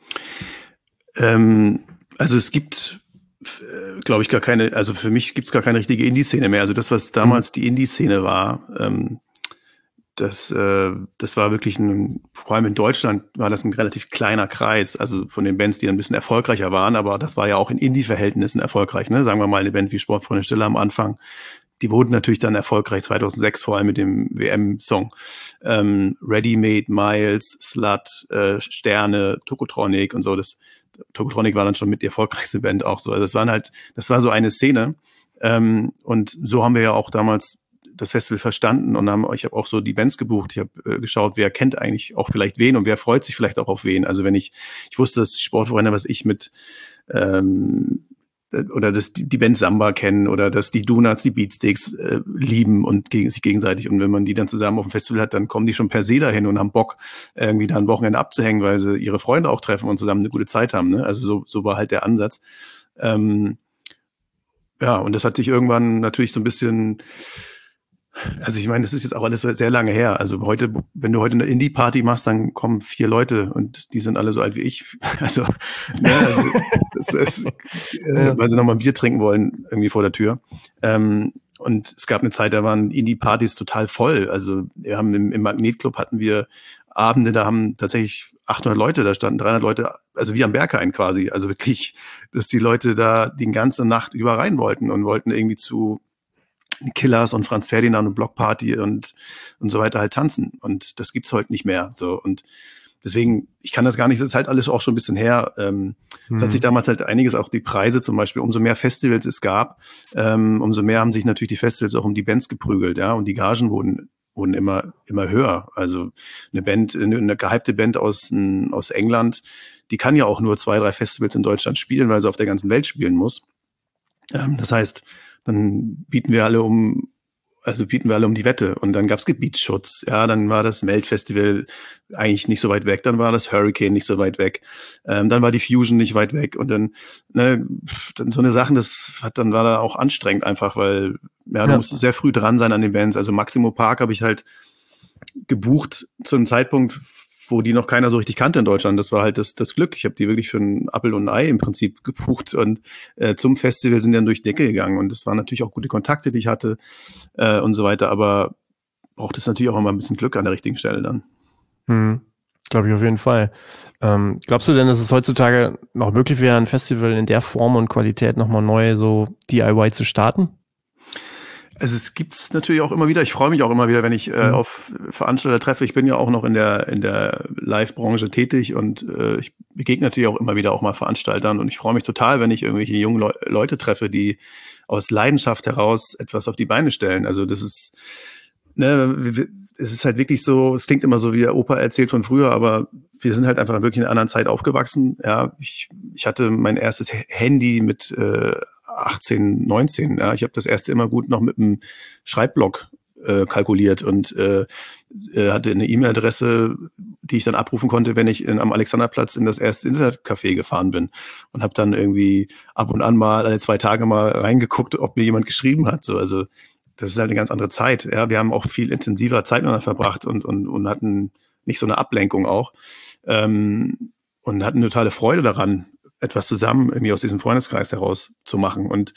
Ähm, also es gibt, äh, glaube ich, gar keine, also für mich gibt es gar keine richtige Indie-Szene mehr. Also das, was damals mhm. die Indie-Szene war, ähm, Das, äh, das war wirklich ein, vor allem in Deutschland war das ein relativ kleiner Kreis, also von den Bands, die ein bisschen erfolgreicher waren, aber das war ja auch in Indie-Verhältnissen erfolgreich, ne? Sagen wir mal eine Band wie Sportfreunde Stille am Anfang, die wurden natürlich dann erfolgreich zweitausendsechs, vor allem mit dem W M-Song. Ähm, Ready-Made, Miles, Slut, äh, Sterne, Tokotronic und so, das Tokotronic war dann schon mit die erfolgreichste Band auch so. Also das waren halt, das war so eine Szene. Ähm, und so haben wir ja auch damals das Festival verstanden und haben, ich habe auch so die Bands gebucht. Ich habe äh, geschaut, wer kennt eigentlich auch vielleicht wen und wer freut sich vielleicht auch auf wen. Also wenn ich, ich wusste, dass Sportvereine, was ich mit ähm, oder dass die, die Band Samba kennen oder dass die Donuts, die Beatsticks äh, lieben und gegen sich gegenseitig. Und wenn man die dann zusammen auf dem Festival hat, dann kommen die schon per se dahin und haben Bock, irgendwie da ein Wochenende abzuhängen, weil sie ihre Freunde auch treffen und zusammen eine gute Zeit haben. Ne? Also so, so war halt der Ansatz. Ähm, ja, und das hat sich irgendwann natürlich so ein bisschen, also ich meine, das ist jetzt auch alles sehr lange her. Also heute, wenn du heute eine Indie-Party machst, dann kommen vier Leute und die sind alle so alt wie ich. Also, ne, also das ist, äh, weil sie nochmal ein Bier trinken wollen, irgendwie vor der Tür. Ähm, und es gab eine Zeit, da waren Indie-Partys total voll. Also wir haben im, im Magnetclub hatten wir Abende, da haben tatsächlich achthundert Leute, da standen dreihundert Leute, also wie am Berghain quasi. Also wirklich, dass die Leute da die ganze Nacht über rein wollten und wollten irgendwie zu Killers und Franz Ferdinand und Blockparty und und so weiter halt tanzen. Und das gibt's heute nicht mehr. So und deswegen, ich kann das gar nicht, das ist halt alles auch schon ein bisschen her. Ähm, mhm. Es hat sich damals halt einiges, auch die Preise zum Beispiel, umso mehr Festivals es gab, ähm, umso mehr haben sich natürlich die Festivals auch um die Bands geprügelt, ja, und die Gagen wurden wurden immer immer höher. Also eine Band, eine, eine gehypte Band aus aus England, die kann ja auch nur zwei, drei Festivals in Deutschland spielen, weil sie auf der ganzen Welt spielen muss. Ähm, das heißt, dann bieten wir alle um, also bieten wir alle um die Wette. Und dann gab's Gebietsschutz. Ja, dann war das Melt-Festival eigentlich nicht so weit weg. Dann war das Hurricane nicht so weit weg. Ähm, dann war die Fusion nicht weit weg. Und dann, ne, dann so eine Sachen, das hat, dann war da auch anstrengend einfach, weil, ja, du ja. musst sehr früh dran sein an den Bands. Also Maximo Park habe ich halt gebucht zu einem Zeitpunkt, wo die noch keiner so richtig kannte in Deutschland. Das war halt das, das Glück. Ich habe die wirklich für ein Appel und ein Ei im Prinzip gebucht und äh, zum Festival sind die dann durch die Decke gegangen. Und das waren natürlich auch gute Kontakte, die ich hatte äh, und so weiter. Aber braucht es natürlich auch immer ein bisschen Glück an der richtigen Stelle dann. Hm, glaube ich auf jeden Fall. Ähm, glaubst du denn, dass es heutzutage noch möglich wäre, ein Festival in der Form und Qualität nochmal neu so D I Y zu starten? Also es gibt's natürlich auch immer wieder. Ich freue mich auch immer wieder, wenn ich äh, auf Veranstalter treffe. Ich bin ja auch noch in der in der Live-Branche tätig und äh, ich begegne natürlich auch immer wieder auch mal Veranstaltern und ich freue mich total, wenn ich irgendwelche jungen Le- Leute treffe, die aus Leidenschaft heraus etwas auf die Beine stellen. Also das ist, ne, es ist halt wirklich so. Es klingt immer so, wie der Opa erzählt von früher, aber wir sind halt einfach wirklich in einer anderen Zeit aufgewachsen. Ja, ich ich hatte mein erstes Handy mit äh, achtzehn, neunzehn, ja, ich habe das erste immer gut noch mit einem Schreibblock äh, kalkuliert und äh, äh, hatte eine E-Mail-Adresse, die ich dann abrufen konnte, wenn ich in, am Alexanderplatz in das erste Internetcafé gefahren bin und habe dann irgendwie ab und an mal alle zwei Tage mal reingeguckt, ob mir jemand geschrieben hat. So, also das ist halt eine ganz andere Zeit. Ja, wir haben auch viel intensiver Zeit miteinander verbracht und und und hatten nicht so eine Ablenkung auch ähm, und hatten eine totale Freude daran, etwas zusammen irgendwie aus diesem Freundeskreis heraus zu machen. Und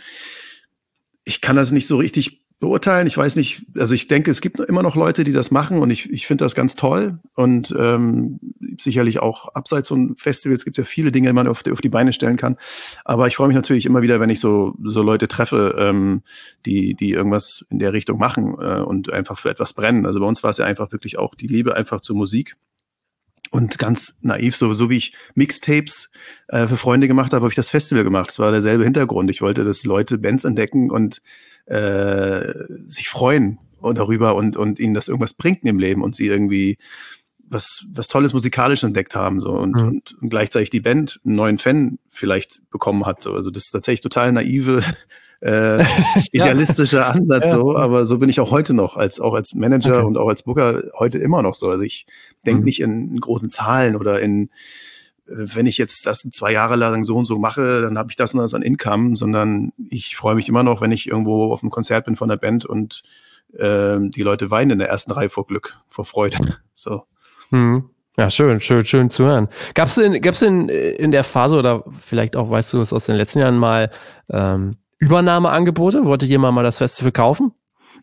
ich kann das nicht so richtig beurteilen. Ich weiß nicht, also ich denke, es gibt immer noch Leute, die das machen und ich, ich finde das ganz toll. Und ähm, sicherlich auch abseits von Festivals gibt es ja viele Dinge, die man auf die, auf die Beine stellen kann. Aber ich freue mich natürlich immer wieder, wenn ich so, so Leute treffe, ähm, die, die irgendwas in der Richtung machen äh, und einfach für etwas brennen. Also bei uns war es ja einfach wirklich auch die Liebe einfach zur Musik. Und ganz naiv, so, so wie ich Mixtapes äh, für Freunde gemacht habe, habe ich das Festival gemacht. Es war derselbe Hintergrund. Ich wollte, dass Leute Bands entdecken und äh, sich freuen darüber und, und ihnen das irgendwas bringt im Leben und sie irgendwie was, was Tolles musikalisch entdeckt haben. So und, mhm. und, und gleichzeitig die Band einen neuen Fan vielleicht bekommen hat. So. Also das ist tatsächlich total naive, äh, idealistischer ja. Ansatz, ja. so, aber so bin ich auch heute noch, als auch als Manager okay. und auch als Booker heute immer noch so. Also ich denke mhm. nicht in, in großen Zahlen oder in, wenn ich jetzt das zwei Jahre lang so und so mache, dann habe ich das und das an Income, sondern ich freue mich immer noch, wenn ich irgendwo auf einem Konzert bin von der Band und äh, die Leute weinen in der ersten Reihe vor Glück, vor Freude. So. Mhm. Ja, schön, schön, schön zu hören. Gab's in, gab's in, in der Phase oder vielleicht auch, weißt du es aus den letzten Jahren mal, ähm, Übernahmeangebote? Wollte jemand mal das Festival kaufen?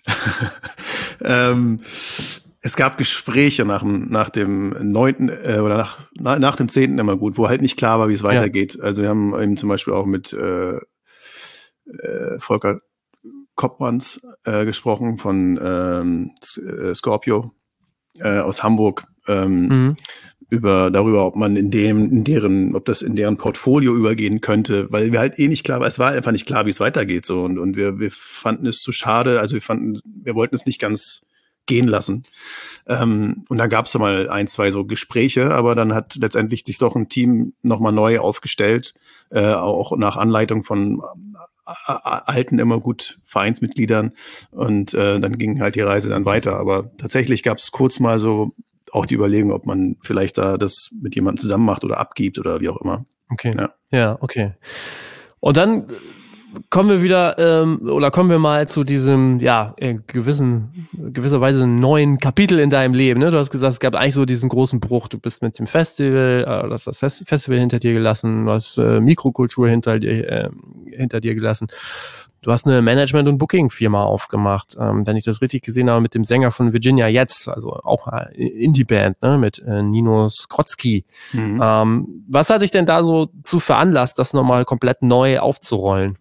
ähm, es gab Gespräche nach dem, nach dem neunten äh, oder nach, nach, nach dem zehnten immer gut, wo halt nicht klar war, wie es weitergeht. Ja. Also wir haben eben zum Beispiel auch mit äh, äh, Volker Koppmanns äh, gesprochen von ähm, Scorpio äh, aus Hamburg. Ähm, mhm. über darüber, ob man in dem, in deren, ob das in deren Portfolio übergehen könnte, weil wir halt eh nicht klar, es war einfach nicht klar, wie es weitergeht so und und wir wir fanden es zu schade, also wir fanden, wir wollten es nicht ganz gehen lassen. Ähm, und da gab es mal ein, zwei so Gespräche, aber dann hat letztendlich sich doch ein Team nochmal neu aufgestellt, äh, auch nach Anleitung von äh, alten, immer gut Vereinsmitgliedern und äh, dann ging halt die Reise dann weiter. Aber tatsächlich gab es kurz mal so auch die Überlegung, ob man vielleicht da das mit jemandem zusammen macht oder abgibt oder wie auch immer. Okay. Ja, ja, okay. Und dann kommen wir wieder, ähm, oder kommen wir mal zu diesem, ja, gewissen, gewisserweise neuen Kapitel in deinem Leben. Ne? Du hast gesagt, es gab eigentlich so diesen großen Bruch. Du bist mit dem Festival, äh, du hast das Festival hinter dir gelassen, du hast äh, Mikrokultur hinter dir, äh, hinter dir gelassen. Du hast eine Management- und Booking-Firma aufgemacht, ähm, wenn ich das richtig gesehen habe, mit dem Sänger von Virginia Jetzt, also auch eine Indie-Band, ne, mit äh, Nino Skrotzki. Mhm. Ähm, was hat dich denn da so zu veranlasst, das nochmal komplett neu aufzurollen?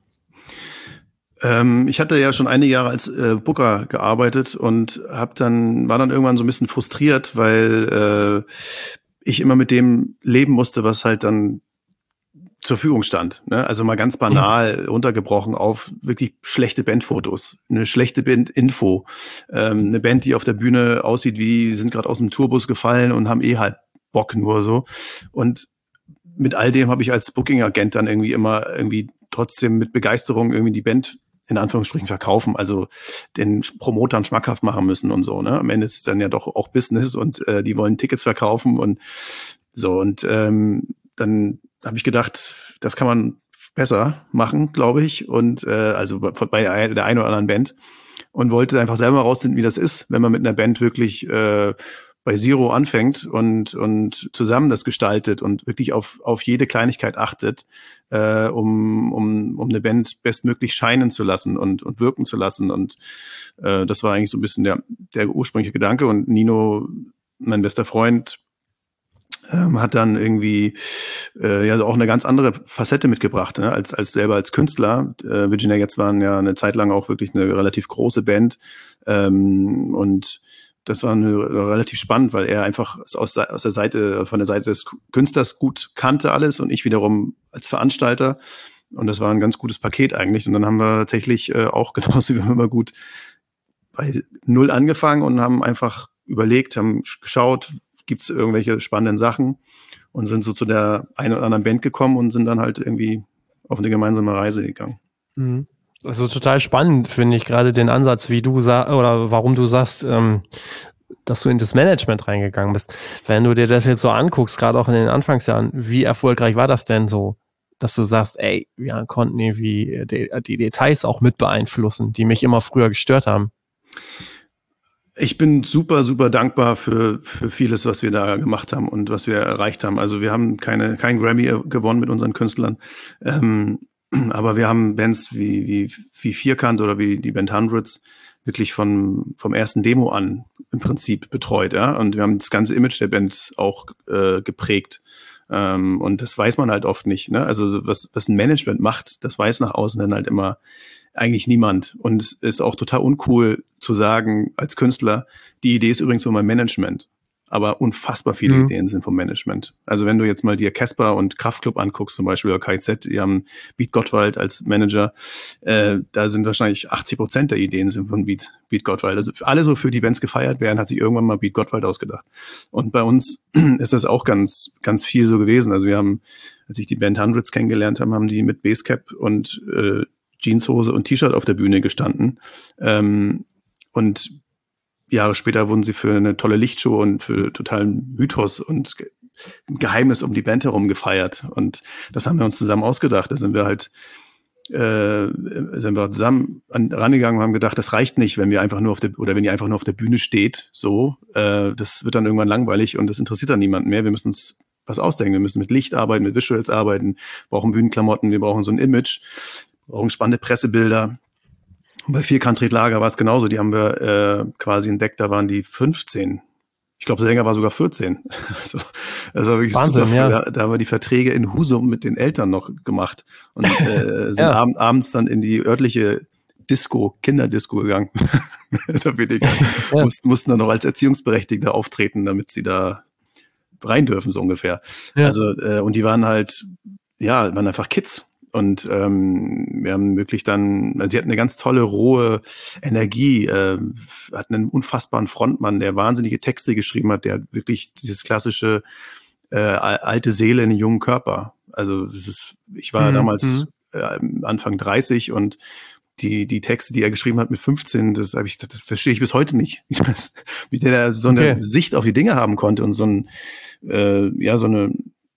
Ähm, ich hatte ja schon einige Jahre als äh, Booker gearbeitet und hab dann war dann irgendwann so ein bisschen frustriert, weil äh, ich immer mit dem leben musste, was halt dann zur Verfügung stand. Ne? Also mal ganz banal runtergebrochen auf wirklich schlechte Bandfotos, eine schlechte Bandinfo, ähm, eine Band, die auf der Bühne aussieht wie, sind gerade aus dem Tourbus gefallen und haben eh halt Bock nur so. Und mit all dem habe ich als Booking-Agent dann irgendwie immer irgendwie trotzdem mit Begeisterung irgendwie die Band in Anführungsstrichen verkaufen, also den Promotern schmackhaft machen müssen und so. Ne? Am Ende ist es dann ja doch auch Business und äh, die wollen Tickets verkaufen und so. Und ähm, dann habe ich gedacht, das kann man besser machen, glaube ich. Und äh, also bei der einen oder anderen Band und wollte einfach selber rausfinden, wie das ist, wenn man mit einer Band wirklich äh, bei Zero anfängt und und zusammen das gestaltet und wirklich auf auf jede Kleinigkeit achtet, äh, um um um eine Band bestmöglich scheinen zu lassen und und wirken zu lassen. Und äh, das war eigentlich so ein bisschen der der ursprüngliche Gedanke. Und Nino, mein bester Freund, ähm, hat dann irgendwie äh, ja auch eine ganz andere Facette mitgebracht, ne? als als selber als Künstler. Äh, Virginia Jetzt waren ja eine Zeit lang auch wirklich eine relativ große Band, ähm, und das war eine, relativ spannend, weil er einfach aus, aus der Seite, von der Seite des Künstlers gut kannte alles und ich wiederum als Veranstalter. Und das war ein ganz gutes Paket eigentlich. Und dann haben wir tatsächlich äh, auch genauso wie immer gut bei Null angefangen und haben einfach überlegt, haben geschaut, gibt es irgendwelche spannenden Sachen und sind so zu der einen oder anderen Band gekommen und sind dann halt irgendwie auf eine gemeinsame Reise gegangen. Mhm. Also total spannend, finde ich, gerade den Ansatz, wie du sagst, oder warum du sagst, ähm, dass du in das Management reingegangen bist. Wenn du dir das jetzt so anguckst, gerade auch in den Anfangsjahren, wie erfolgreich war das denn so, dass du sagst, ey, wir konnten irgendwie die, die Details auch mit beeinflussen, die mich immer früher gestört haben? Ich bin super, super dankbar für, für vieles, was wir da gemacht haben und was wir erreicht haben. Also wir haben keine, kein Grammy gewonnen mit unseren Künstlern. Ähm, Aber wir haben Bands wie, wie, wie Vierkant oder wie die Band Hundreds wirklich von, vom ersten Demo an im Prinzip betreut, ja. Und wir haben das ganze Image der Band auch äh, geprägt. Ähm, und das weiß man halt oft nicht, ne? Also was, was ein Management macht, das weiß nach außen dann halt immer eigentlich niemand. Und ist auch total uncool zu sagen als Künstler, die Idee ist übrigens von meinem Management. Aber unfassbar viele mhm. Ideen sind vom Management. Also wenn du jetzt mal dir Casper und Kraftklub anguckst, zum Beispiel, oder K Z, die haben Beat Gottwald als Manager, äh, da sind wahrscheinlich achtzig Prozent der Ideen sind von Beat, Beat Gottwald. Also alle so für die Bands gefeiert werden, hat sich irgendwann mal Beat Gottwald ausgedacht. Und bei uns ist das auch ganz, ganz viel so gewesen. Also wir haben, als ich die Band Hundreds kennengelernt habe, haben die mit Basecap und äh, Jeanshose und T-Shirt auf der Bühne gestanden. Ähm, und Jahre später wurden sie für eine tolle Lichtshow und für totalen Mythos und ein Geheimnis um die Band herum gefeiert. Und das haben wir uns zusammen ausgedacht. Da sind wir halt äh, sind wir zusammen an, rangegangen und haben gedacht, das reicht nicht, wenn wir einfach nur auf der, oder wenn ihr einfach nur auf der Bühne steht, so, äh, das wird dann irgendwann langweilig und das interessiert dann niemanden mehr. Wir müssen uns was ausdenken. Wir müssen mit Licht arbeiten, mit Visuals arbeiten, brauchen Bühnenklamotten, wir brauchen so ein Image, brauchen spannende Pressebilder. Und bei Vierkant Lager war es genauso. Die haben wir äh, quasi entdeckt, da waren die fünfzehn. Ich glaube, Sänger war sogar vierzehn. Also, das war wirklich Wahnsinn, super. Ja. Da, da haben wir die Verträge in Husum mit den Eltern noch gemacht und äh, sind ja. abend, abends dann in die örtliche Disco, Kinderdisco gegangen. da bin ich, ja. mussten, mussten dann noch als Erziehungsberechtigte auftreten, damit sie da rein dürfen, so ungefähr. Ja. Also, äh, und die waren halt, ja, waren einfach Kids. Und ähm, wir haben wirklich dann, also sie hatten eine ganz tolle, rohe Energie, äh, hatten einen unfassbaren Frontmann, der wahnsinnige Texte geschrieben hat, der wirklich dieses klassische äh, alte Seele in den jungen Körper. Also das ist, ich war mhm. damals äh, Anfang dreißig und die die Texte, die er geschrieben hat mit fünfzehn, das habe ich, das verstehe ich bis heute nicht. Ich weiß, wie der da so eine okay. Sicht auf die Dinge haben konnte und so ein, äh, ja, so eine,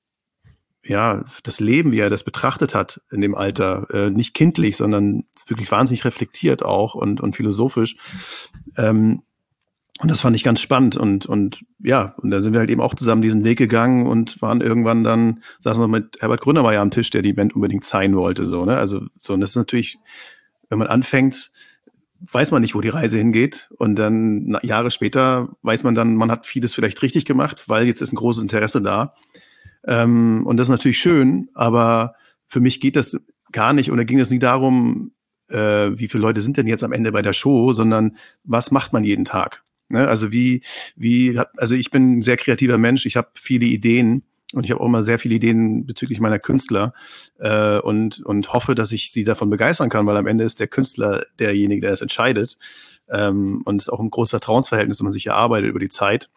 ja, das Leben, wie er das betrachtet hat in dem Alter, äh, nicht kindlich, sondern wirklich wahnsinnig reflektiert auch und und philosophisch. Ähm, und das fand ich ganz spannend und und ja, und da sind wir halt eben auch zusammen diesen Weg gegangen und waren irgendwann dann, saßen wir mit Herbert Grönemeyer am Tisch, der die Band unbedingt sein wollte, so, ne? Also so, und das ist natürlich, wenn man anfängt, weiß man nicht, wo die Reise hingeht. Und dann na, Jahre später weiß man dann, man hat vieles vielleicht richtig gemacht, weil jetzt ist ein großes Interesse da. Ähm, und das ist natürlich schön, aber für mich geht das gar nicht. Und da ging es nie darum, äh, wie viele Leute sind denn jetzt am Ende bei der Show, sondern was macht man jeden Tag? Ne? Also wie, wie, also ich bin ein sehr kreativer Mensch, ich habe viele Ideen. Und ich habe auch immer sehr viele Ideen bezüglich meiner Künstler äh, und und hoffe, dass ich sie davon begeistern kann, weil am Ende ist der Künstler derjenige, der es entscheidet. Ähm, und es ist auch ein großes Vertrauensverhältnis, das man sich erarbeitet über die Zeit.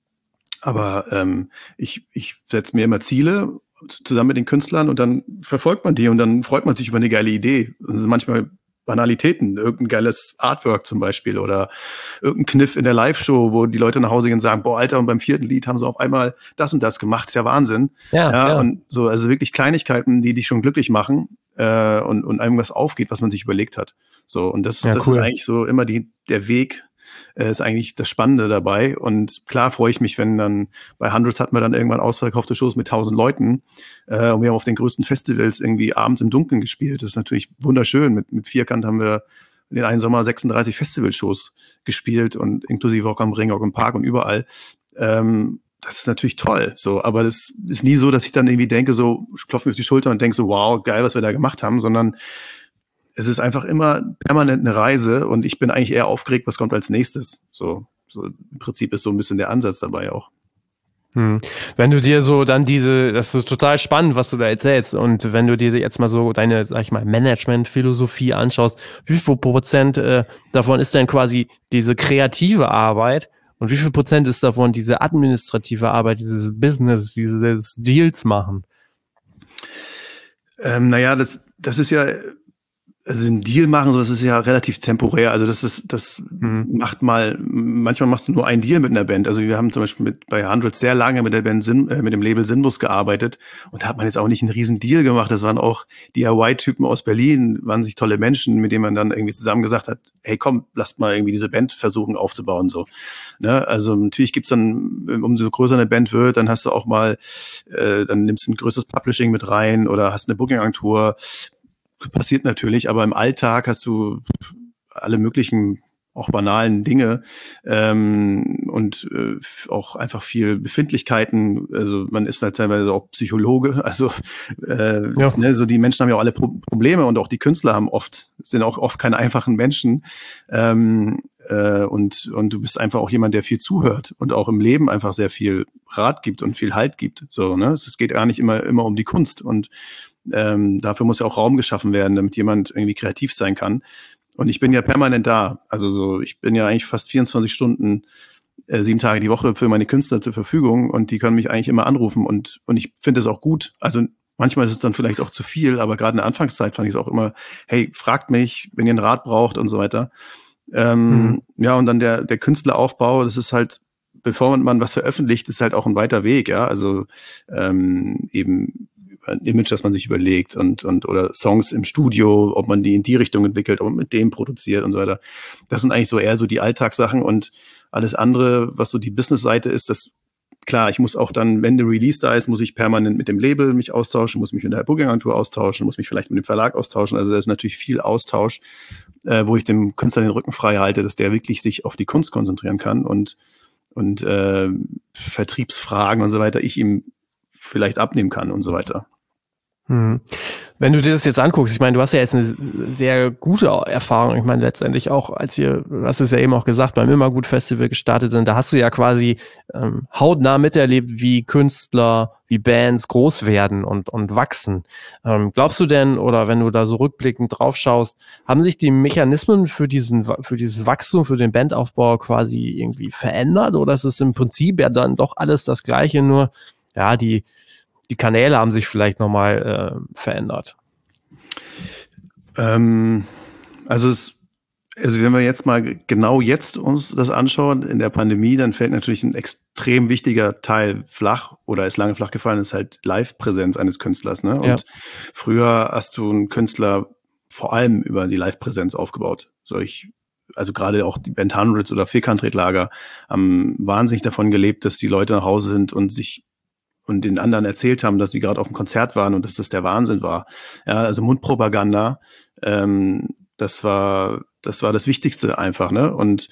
Aber ähm, ich ich setze mir immer Ziele zusammen mit den Künstlern und dann verfolgt man die und dann freut man sich über eine geile Idee. Und manchmal Banalitäten, irgendein geiles Artwork zum Beispiel oder irgendein Kniff in der Live-Show, wo die Leute nach Hause gehen und sagen, boah, Alter, und beim vierten Lied haben sie auf einmal das und das gemacht, ist ja Wahnsinn. Ja, ja, ja. Und so, also wirklich Kleinigkeiten, die dich schon glücklich machen äh, und, und einem was aufgeht, was man sich überlegt hat. So, und das, ja, das cool. ist eigentlich so immer die, der Weg, äh, ist eigentlich das Spannende dabei. Und klar freue ich mich, wenn dann, bei Hundreds hatten wir dann irgendwann ausverkaufte Shows mit tausend Leuten äh, und wir haben auf den größten Festivals irgendwie abends im Dunkeln gespielt. Das ist natürlich wunderschön. Mit, mit Vierkant haben wir in den einen Sommer sechsunddreißig Festivalshows gespielt und inklusive auch am Ring, auch im Park und überall. Ähm, das ist natürlich toll. So, aber das ist nie so, dass ich dann irgendwie denke, so klopfe mir auf die Schulter und denke so, wow, geil, was wir da gemacht haben, sondern es ist einfach immer permanent eine Reise und ich bin eigentlich eher aufgeregt, was kommt als nächstes. So, so im Prinzip ist so ein bisschen der Ansatz dabei auch. Hm. Wenn du dir so dann diese, das ist total spannend, was du da erzählst, und wenn du dir jetzt mal so deine, sag ich mal, Management-Philosophie anschaust, wie viel Prozent äh, davon ist denn quasi diese kreative Arbeit und wie viel Prozent ist davon diese administrative Arbeit, dieses Business, dieses Deals machen? Ähm, naja, das, das ist ja, also ein Deal machen, so, das ist ja relativ temporär. Also das ist, das mhm. macht mal, manchmal machst du nur einen Deal mit einer Band. Also wir haben zum Beispiel mit, bei Hundreds sehr lange mit der Band Sin, äh, mit dem Label Sinbus gearbeitet und da hat man jetzt auch nicht einen riesen Deal gemacht. Das waren auch D I Y-Typen aus Berlin, waren sich tolle Menschen, mit denen man dann irgendwie zusammen gesagt hat, hey komm, lasst mal irgendwie diese Band versuchen aufzubauen, so. Ne? Also natürlich gibt's dann, umso größer eine Band wird, dann hast du auch mal, äh, dann nimmst du ein größeres Publishing mit rein oder hast eine Booking-Agentur. Passiert natürlich, aber im Alltag hast du alle möglichen, auch banalen Dinge ähm, und äh, auch einfach viel Befindlichkeiten. Also man ist halt teilweise auch Psychologe. Also äh, ja. ne, so die Menschen haben ja auch alle Pro- Probleme und auch die Künstler haben oft, sind auch oft keine einfachen Menschen. Ähm, äh, und und du bist einfach auch jemand, der viel zuhört und auch im Leben einfach sehr viel Rat gibt und viel Halt gibt. So, ne, es geht gar nicht immer immer um die Kunst und Ähm, dafür muss ja auch Raum geschaffen werden, damit jemand irgendwie kreativ sein kann. Und ich bin ja permanent da. Also so, ich bin ja eigentlich fast vierundzwanzig Stunden, äh, sieben Tage die Woche für meine Künstler zur Verfügung und die können mich eigentlich immer anrufen und und ich finde es auch gut. Also manchmal ist es dann vielleicht auch zu viel, aber gerade in der Anfangszeit fand ich es auch immer, hey, fragt mich, wenn ihr einen Rat braucht und so weiter. Ähm, mhm. Ja, und dann der der Künstleraufbau, das ist halt, bevor man was veröffentlicht, ist halt auch ein weiter Weg, ja. Also ähm, eben ein Image, das man sich überlegt und und oder Songs im Studio, ob man die in die Richtung entwickelt und mit dem produziert und so weiter. Das sind eigentlich so eher so die Alltagssachen und alles andere, was so die Business-Seite ist, das, klar, ich muss auch dann, wenn der Release da ist, muss ich permanent mit dem Label mich austauschen, muss mich mit der Booking-Agentur austauschen, muss mich vielleicht mit dem Verlag austauschen. Also da ist natürlich viel Austausch, äh, wo ich dem Künstler den Rücken frei halte, dass der wirklich sich auf die Kunst konzentrieren kann und und äh, Vertriebsfragen und so weiter ich ihm vielleicht abnehmen kann und so weiter. Hm. Wenn du dir das jetzt anguckst, ich meine, du hast ja jetzt eine sehr gute Erfahrung. Ich meine, letztendlich auch, als ihr, du hast es ja eben auch gesagt, beim Immergut Festival gestartet sind, da hast du ja quasi ähm, hautnah miterlebt, wie Künstler, wie Bands groß werden und, und wachsen. Ähm, glaubst du denn, oder wenn du da so rückblickend drauf schaust, haben sich die Mechanismen für diesen, für dieses Wachstum, für den Bandaufbau quasi irgendwie verändert? Oder ist es im Prinzip ja dann doch alles das Gleiche, nur, ja, die Die Kanäle haben sich vielleicht nochmal äh, verändert. Ähm, also, es, also wenn wir jetzt mal genau jetzt uns das anschauen, in der Pandemie, dann fällt natürlich ein extrem wichtiger Teil flach oder ist lange flach gefallen, ist halt Live-Präsenz eines Künstlers. Ne? Und ja. Früher hast du einen Künstler vor allem über die Live-Präsenz aufgebaut. So ich, also gerade auch die Band Hundreds oder Fekantretlager haben wahnsinnig davon gelebt, dass die Leute nach Hause sind und sich und den anderen erzählt haben, dass sie gerade auf einem Konzert waren und dass das der Wahnsinn war. Ja, also Mundpropaganda, ähm, das war, das war das Wichtigste einfach, ne? Und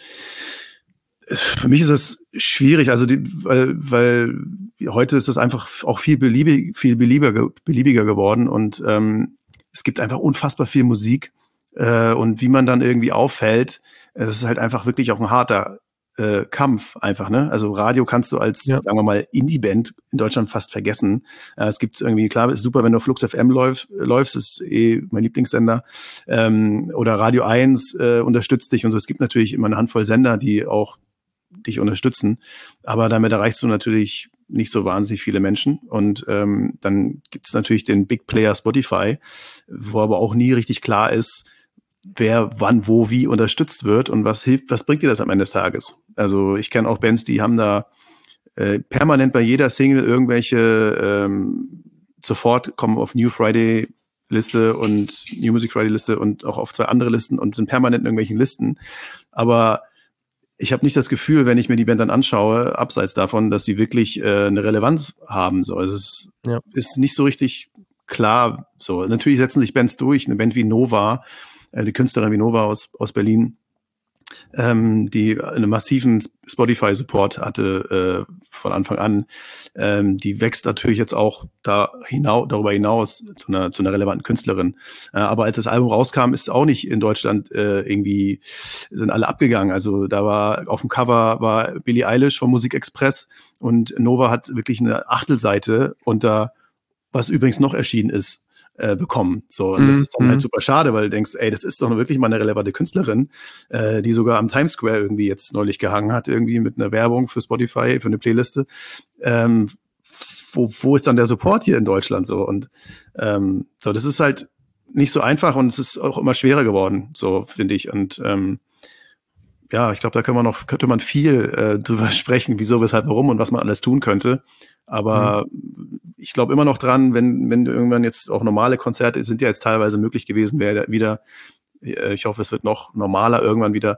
für mich ist das schwierig, also die, weil, weil heute ist das einfach auch viel beliebig, viel beliebiger, beliebiger geworden und ähm, es gibt einfach unfassbar viel Musik äh, und wie man dann irgendwie auffällt, das ist halt einfach wirklich auch ein harter Äh, Kampf einfach, ne? Also Radio kannst du als, ja. sagen wir mal, Indie-Band in Deutschland fast vergessen. Äh, es gibt irgendwie, klar, ist super, wenn du auf Flux F M läuf, läufst, ist eh mein Lieblingssender. Ähm, oder Radio eins äh, unterstützt dich und so. Es gibt natürlich immer eine Handvoll Sender, die auch dich unterstützen. Aber damit erreichst du natürlich nicht so wahnsinnig viele Menschen. Und ähm, dann gibt es natürlich den Big Player Spotify, wo aber auch nie richtig klar ist, wer wann, wo, wie unterstützt wird und was hilft, was bringt dir das am Ende des Tages? Also ich kenne auch Bands, die haben da äh, permanent bei jeder Single irgendwelche ähm, sofort kommen auf New Friday Liste und New Music Friday Liste und auch auf zwei andere Listen und sind permanent in irgendwelchen Listen. Aber ich habe nicht das Gefühl, wenn ich mir die Band dann anschaue, abseits davon, dass sie wirklich äh, eine Relevanz haben. So, also es ja. ist nicht so richtig klar. So, natürlich setzen sich Bands durch. Eine Band wie Nova, die Künstlerin Vinova aus, aus Berlin, ähm, die einen massiven Spotify-Support hatte äh, von Anfang an. Ähm, die wächst natürlich jetzt auch da hinaus, darüber hinaus zu einer, zu einer relevanten Künstlerin. Äh, aber als das Album rauskam, ist auch nicht in Deutschland äh, irgendwie, sind alle abgegangen. Also da war, auf dem Cover war Billie Eilish vom Musikexpress und Nova hat wirklich eine Achtelseite unter, was übrigens noch erschienen ist, Äh, bekommen. So, und mm, das ist dann mm. halt super schade, weil du denkst, ey, das ist doch wirklich mal eine relevante Künstlerin, äh, die sogar am Times Square irgendwie jetzt neulich gehangen hat, irgendwie mit einer Werbung für Spotify, für eine Playliste. Ähm, wo, wo ist dann der Support hier in Deutschland so? Und ähm, so, das ist halt nicht so einfach und es ist auch immer schwerer geworden, so finde ich. Und ähm, ja, ich glaube, da können wir noch, könnte man viel äh, drüber sprechen, wieso, weshalb, warum und was man alles tun könnte. Aber mhm. ich glaube immer noch dran, wenn, wenn irgendwann jetzt auch normale Konzerte sind ja jetzt teilweise möglich gewesen, wäre wieder, äh, ich hoffe, es wird noch normaler irgendwann wieder,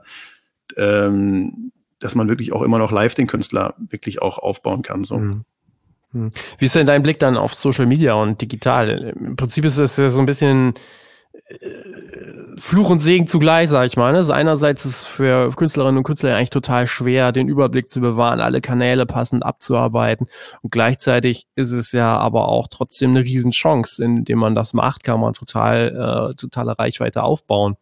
ähm, dass man wirklich auch immer noch live den Künstler wirklich auch aufbauen kann. So. Mhm. Wie ist denn dein Blick dann auf Social Media und digital? Im Prinzip ist es ja so ein bisschen Fluch und Segen zugleich, sag ich mal. Ne? Also einerseits ist es für Künstlerinnen und Künstler eigentlich total schwer, den Überblick zu bewahren, alle Kanäle passend abzuarbeiten. Und gleichzeitig ist es ja aber auch trotzdem eine Riesenchance. Indem man das macht, kann man total, äh, totale Reichweite aufbauen.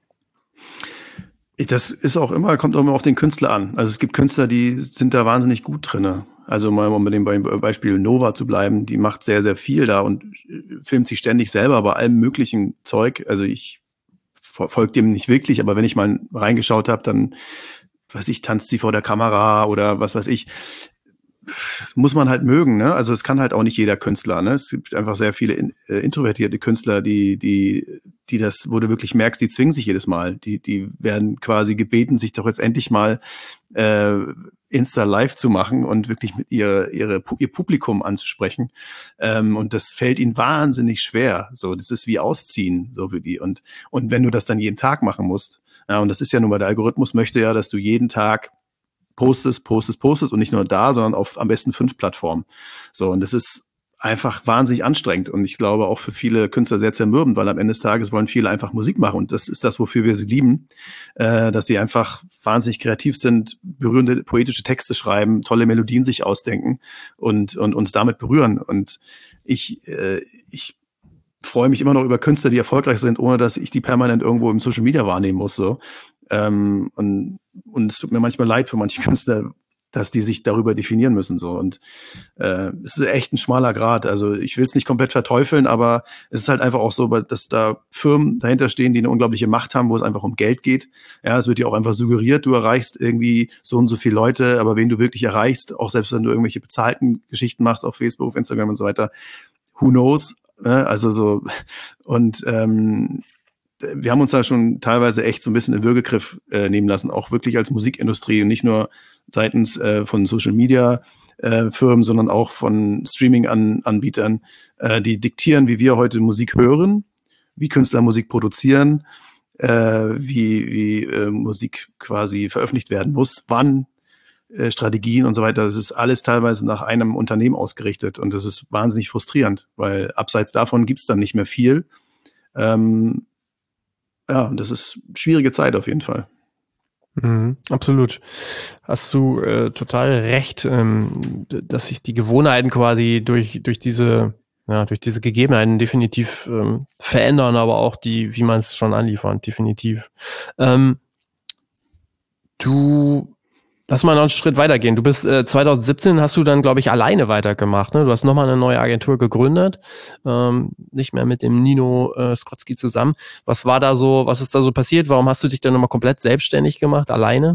Das ist auch immer, kommt auch immer auf den Künstler an. Also es gibt Künstler, die sind da wahnsinnig gut drinne. Also mal um bei dem Beispiel Nova zu bleiben, die macht sehr, sehr viel da und filmt sich ständig selber bei allem möglichen Zeug. Also ich folge dem nicht wirklich, aber wenn ich mal reingeschaut habe, dann, weiß ich, tanzt sie vor der Kamera oder was weiß ich. Muss man halt mögen, ne? Also es kann halt auch nicht jeder Künstler, ne? Es gibt einfach sehr viele in, äh, introvertierte Künstler, die, die, die das, wo du wirklich merkst, die zwingen sich jedes Mal. Die, die werden quasi gebeten, sich doch jetzt endlich mal äh, Insta Live zu machen und wirklich mit ihr, ihre, ihr Publikum anzusprechen. Ähm, und das fällt ihnen wahnsinnig schwer. So, das ist wie Ausziehen, so für die. Und, und wenn du das dann jeden Tag machen musst, ja, und das ist ja nun mal, der Algorithmus möchte ja, dass du jeden Tag postest, postest, postest und nicht nur da, sondern auf am besten fünf Plattformen. So, und das ist einfach wahnsinnig anstrengend und ich glaube auch für viele Künstler sehr zermürbend, weil am Ende des Tages wollen viele einfach Musik machen und das ist das, wofür wir sie lieben, äh, dass sie einfach wahnsinnig kreativ sind, berührende poetische Texte schreiben, tolle Melodien sich ausdenken und und uns damit berühren und ich äh, ich freue mich immer noch über Künstler, die erfolgreich sind, ohne dass ich die permanent irgendwo im Social Media wahrnehmen muss. So. Ähm, und, und es tut mir manchmal leid für manche Künstler, dass die sich darüber definieren müssen. So. Und äh, es ist echt ein schmaler Grat. Also ich will es nicht komplett verteufeln, aber es ist halt einfach auch so, dass da Firmen dahinter stehen, die eine unglaubliche Macht haben, wo es einfach um Geld geht. Ja, es wird dir auch einfach suggeriert, du erreichst irgendwie so und so viele Leute, aber wen du wirklich erreichst, auch selbst wenn du irgendwelche bezahlten Geschichten machst auf Facebook, auf Instagram und so weiter, who knows? Ne? Also so, und ähm, wir haben uns da schon teilweise echt so ein bisschen in Würgegriff äh, nehmen lassen, auch wirklich als Musikindustrie und nicht nur seitens äh, von Social Media äh, Firmen, sondern auch von Streaming-Anbietern, äh, die diktieren, wie wir heute Musik hören, wie Künstler Musik produzieren, äh, wie, wie äh, Musik quasi veröffentlicht werden muss, wann, äh, Strategien und so weiter. Das ist alles teilweise nach einem Unternehmen ausgerichtet und das ist wahnsinnig frustrierend, weil abseits davon gibt's dann nicht mehr viel. Ähm, ja, das ist eine schwierige Zeit auf jeden Fall. Mhm, absolut. Hast du äh, total recht, ähm, dass sich die Gewohnheiten quasi durch, durch diese, ja, durch diese Gegebenheiten definitiv ähm, verändern, aber auch die, wie man es schon anliefert, definitiv. Ähm, du, lass mal noch einen Schritt weitergehen. Du bist äh, zwanzig siebzehn hast du dann, glaube ich, alleine weitergemacht, ne? Du hast nochmal eine neue Agentur gegründet, ähm, nicht mehr mit dem Nino äh, Skrotzki zusammen. Was war da so, was ist da so passiert? Warum hast du dich dann nochmal komplett selbstständig gemacht, alleine?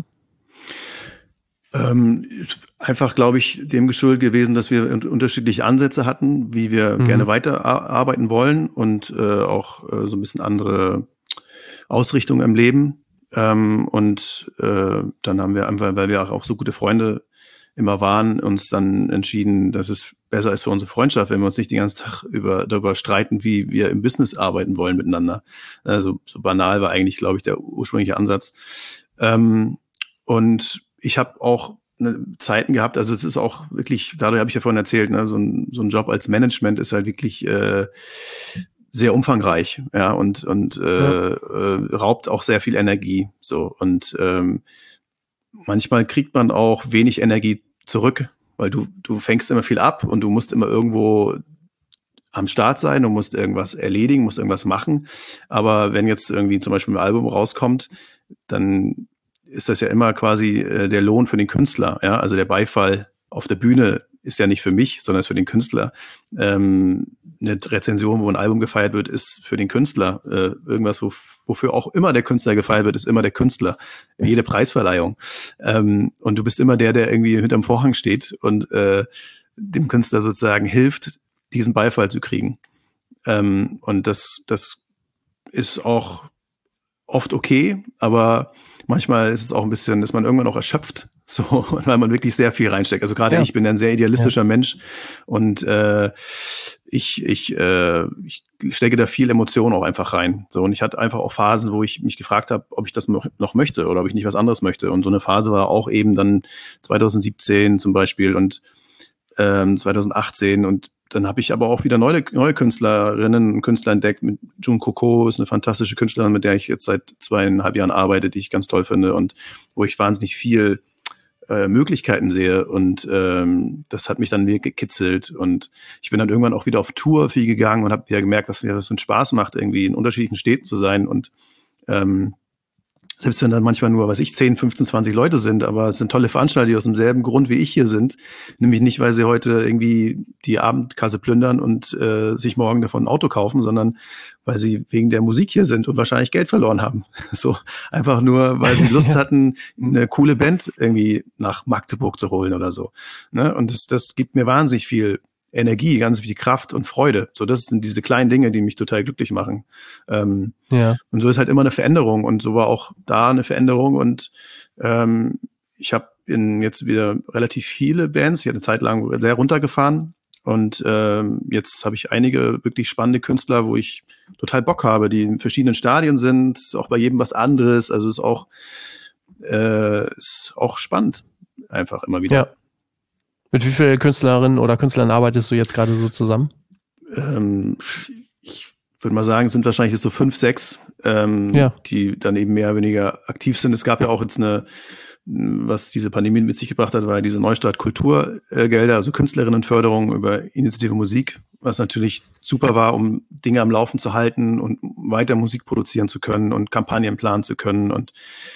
Ähm, einfach, glaube ich, dem geschuldet gewesen, dass wir unterschiedliche Ansätze hatten, wie wir mhm. gerne weiterarbeiten wollen und äh, auch äh, so ein bisschen andere Ausrichtung im Leben. Ähm, und äh, dann haben wir einfach, weil wir auch so gute Freunde immer waren, uns dann entschieden, dass es besser ist für unsere Freundschaft, wenn wir uns nicht den ganzen Tag über, darüber streiten, wie wir im Business arbeiten wollen miteinander. Also so banal war eigentlich, glaube ich, der ursprüngliche Ansatz. Ähm, und ich habe auch ne, Zeiten gehabt, also es ist auch wirklich, dadurch habe ich ja vorhin erzählt, ne, so ein, so ein Job als Management ist halt wirklich äh, sehr umfangreich, ja, und und äh, ja. äh, raubt auch sehr viel Energie, so, und ähm, manchmal kriegt man auch wenig Energie zurück, weil du du fängst immer viel ab und du musst immer irgendwo am Start sein, du musst irgendwas erledigen, musst irgendwas machen, aber wenn jetzt irgendwie zum Beispiel ein Album rauskommt, dann ist das ja immer quasi äh, der Lohn für den Künstler, ja, also der Beifall auf der Bühne ist ja nicht für mich, sondern ist für den Künstler. Ähm, eine Rezension, wo ein Album gefeiert wird, ist für den Künstler. Äh, irgendwas, wo, wofür auch immer der Künstler gefeiert wird, ist immer der Künstler. Jede Preisverleihung. Ähm, und du bist immer der, der irgendwie hinterm Vorhang steht und äh, dem Künstler sozusagen hilft, diesen Beifall zu kriegen. Ähm, und das, das ist auch oft okay, aber manchmal ist es auch ein bisschen, ist man irgendwann auch erschöpft, so, weil man wirklich sehr viel reinsteckt. Also gerade ja. ich bin ein sehr idealistischer ja. Mensch und äh, ich ich äh, ich stecke da viel Emotion auch einfach rein. So, und ich hatte einfach auch Phasen, wo ich mich gefragt habe, ob ich das noch, noch möchte oder ob ich nicht was anderes möchte. Und so eine Phase war auch eben dann zwanzig siebzehn zum Beispiel und ähm, zwanzig achtzehn und dann habe ich aber auch wieder neue, neue Künstlerinnen und Künstler entdeckt. Mit Jun Coco ist eine fantastische Künstlerin, mit der ich jetzt seit zweieinhalb Jahren arbeite, die ich ganz toll finde und wo ich wahnsinnig viel äh, Möglichkeiten sehe. Und ähm, das hat mich dann wieder gekitzelt. Und ich bin dann irgendwann auch wieder auf Tour viel gegangen und habe wieder gemerkt, was mir so einen Spaß macht, irgendwie in unterschiedlichen Städten zu sein. Und ähm, selbst wenn dann manchmal nur, was ich, zehn, fünfzehn, zwanzig Leute sind, aber es sind tolle Veranstalter, die aus demselben Grund wie ich hier sind. Nämlich nicht, weil sie heute irgendwie die Abendkasse plündern und äh, sich morgen davon ein Auto kaufen, sondern weil sie wegen der Musik hier sind und wahrscheinlich Geld verloren haben. So einfach nur, weil sie Lust hatten, eine coole Band irgendwie nach Magdeburg zu holen oder so. Ne? Und das, das gibt mir wahnsinnig viel Energie, ganz viel Kraft und Freude. So, das sind diese kleinen Dinge, die mich total glücklich machen. Ähm, ja. Und so ist halt immer eine Veränderung und so war auch da eine Veränderung und ähm, ich habe jetzt wieder relativ viele Bands, ich hatte eine Zeit lang sehr runtergefahren und ähm, jetzt habe ich einige wirklich spannende Künstler, wo ich total Bock habe, die in verschiedenen Stadien sind, ist auch bei jedem was anderes, also ist auch äh, ist auch spannend, einfach immer wieder. Ja. Mit wie vielen Künstlerinnen oder Künstlern arbeitest du jetzt gerade so zusammen? Ähm, ich würde mal sagen, es sind wahrscheinlich jetzt so fünf, sechs, ähm, ja. die dann eben mehr oder weniger aktiv sind. Es gab ja auch jetzt eine, was diese Pandemie mit sich gebracht hat, war ja diese Neustart Kulturgelder, also Künstlerinnenförderung über Initiative Musik. was natürlich super war, um Dinge am Laufen zu halten und weiter Musik produzieren zu können und Kampagnen planen zu können. Und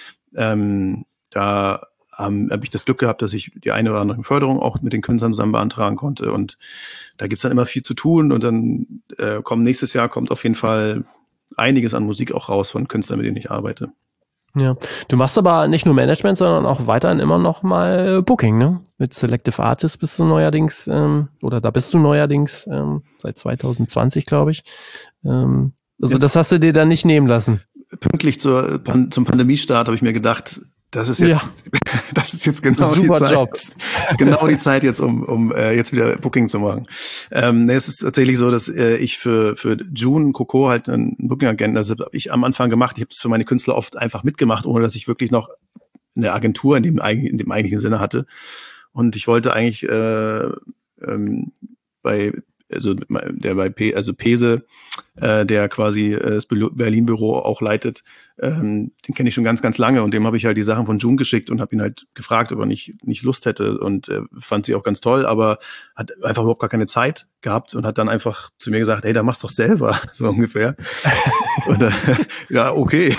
ähm, da ähm, habe ich das Glück gehabt, dass ich die eine oder andere Förderung auch mit den Künstlern zusammen beantragen konnte. Und da gibt's dann immer viel zu tun. Und dann äh, kommt nächstes Jahr kommt auf jeden Fall einiges an Musik auch raus von Künstlern, mit denen ich arbeite. Ja, du machst aber nicht nur Management, sondern auch weiterhin immer noch mal Booking, ne? Mit Selective Artists bist du neuerdings, ähm, oder da bist du neuerdings ähm, seit zwanzig zwanzig, glaube ich. Ähm, also ja. Das hast du dir dann nicht nehmen lassen. Pünktlich zur, zum Pandemiestart habe ich mir gedacht, das ist jetzt, ja. das ist jetzt genau Super die Zeit. Job. Das ist genau die Zeit jetzt, um, um äh, jetzt wieder Booking zu machen. Ähm, nee, es ist tatsächlich so, dass äh, ich für für June Coco halt einen Booking-Agenten, also habe ich am Anfang gemacht. Ich habe es für meine Künstler oft einfach mitgemacht, ohne dass ich wirklich noch eine Agentur in dem in dem eigentlichen Sinne hatte. Und ich wollte eigentlich äh, ähm, bei also der bei P, also Pese, äh, der quasi äh, das Berlin-Büro auch leitet, ähm, den kenne ich schon ganz, ganz lange und dem habe ich halt die Sachen von June geschickt und habe ihn halt gefragt, ob er nicht nicht Lust hätte und äh, fand sie auch ganz toll, aber hat einfach überhaupt gar keine Zeit gehabt und hat dann einfach zu mir gesagt, hey, da machst du doch selber, so ungefähr. Und äh, ja, okay.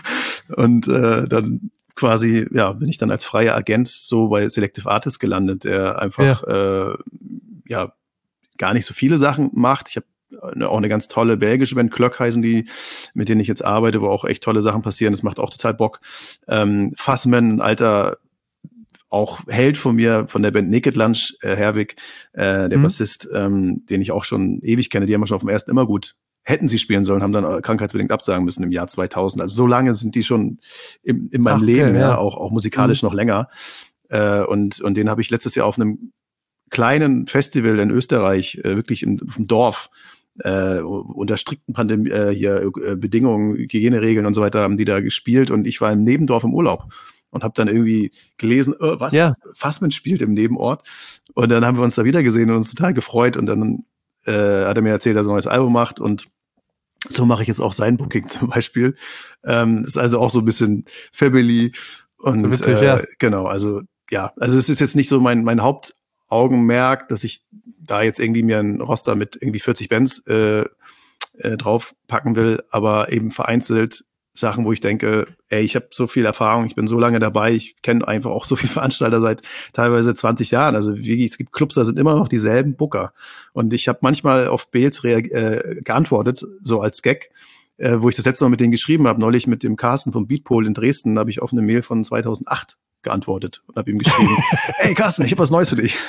Und äh, dann quasi, ja, bin ich dann als freier Agent so bei Selective Artists gelandet, der einfach, ja, äh, ja gar nicht so viele Sachen macht. Ich habe auch eine ganz tolle belgische Band, Klöck heißen die, mit denen ich jetzt arbeite, wo auch echt tolle Sachen passieren. Das macht auch total Bock. Ähm, Fassman, ein alter, auch Held von mir, von der Band Naked Lunch, äh, Herwig, äh, der mhm. Bassist, ähm, den ich auch schon ewig kenne, die haben schon auf dem ersten immer gut hätten sie spielen sollen, haben dann krankheitsbedingt absagen müssen im Jahr zweitausend. Also so lange sind die schon im, in meinem Ach, Leben, okay, ja, ja, auch, auch musikalisch mhm. noch länger. Äh, und, und den habe ich letztes Jahr auf einem kleinen Festival in Österreich, äh, wirklich in, auf dem Dorf, äh, unter strikten Pandemie, äh, hier äh, Bedingungen, Hygieneregeln und so weiter, haben die da gespielt und ich war im Nebendorf im Urlaub und habe dann irgendwie gelesen, äh, was, ja. Fassmann spielt im Nebenort und dann haben wir uns da wieder gesehen und uns total gefreut und dann äh, hat er mir erzählt, dass er ein neues Album macht und so mache ich jetzt auch sein Booking zum Beispiel. Ähm, ist also auch so ein bisschen Family und witzig, äh, ja. Genau, also ja, also es ist jetzt nicht so mein mein Haupt Augenmerk, dass ich da jetzt irgendwie mir einen Roster mit irgendwie vierzig Bands äh, äh, draufpacken will, aber eben vereinzelt Sachen, wo ich denke, ey, ich habe so viel Erfahrung, ich bin so lange dabei, ich kenne einfach auch so viele Veranstalter seit teilweise zwanzig Jahren. Also wie, es gibt Clubs, da sind immer noch dieselben Booker. Und ich habe manchmal auf Mails reag- äh, geantwortet, so als Gag, äh, wo ich das letzte Mal mit denen geschrieben habe, neulich mit dem Carsten vom Beatpol in Dresden, habe ich auf eine Mail von zweitausendacht geantwortet und habe ihm geschrieben, ey Carsten, ich habe was Neues für dich.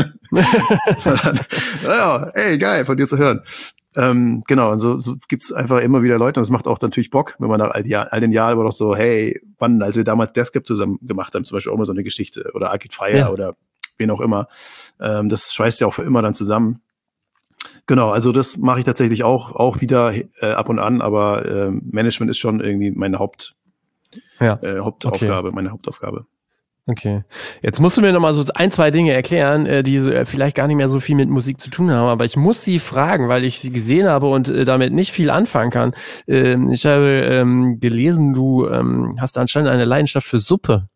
Ja, ey, geil, von dir zu hören. Ähm, genau, und so, so gibt's einfach immer wieder Leute und es macht auch natürlich Bock, wenn man nach all, Jahr, all den Jahren immer noch so, hey, wann, als wir damals Death Cab zusammen gemacht haben, zum Beispiel auch mal so eine Geschichte oder Arcade Fire ja. oder wen auch immer. Ähm, das schweißt ja auch für immer dann zusammen. Genau, also das mache ich tatsächlich auch, auch wieder äh, ab und an, aber äh, Management ist schon irgendwie meine Haupt, ja. äh, Hauptaufgabe, okay. meine Hauptaufgabe. Okay. Jetzt musst du mir noch mal so ein, zwei Dinge erklären, die vielleicht gar nicht mehr so viel mit Musik zu tun haben, aber ich muss sie fragen, weil ich sie gesehen habe und damit nicht viel anfangen kann. Ich habe gelesen, du hast anscheinend eine Leidenschaft für Suppe.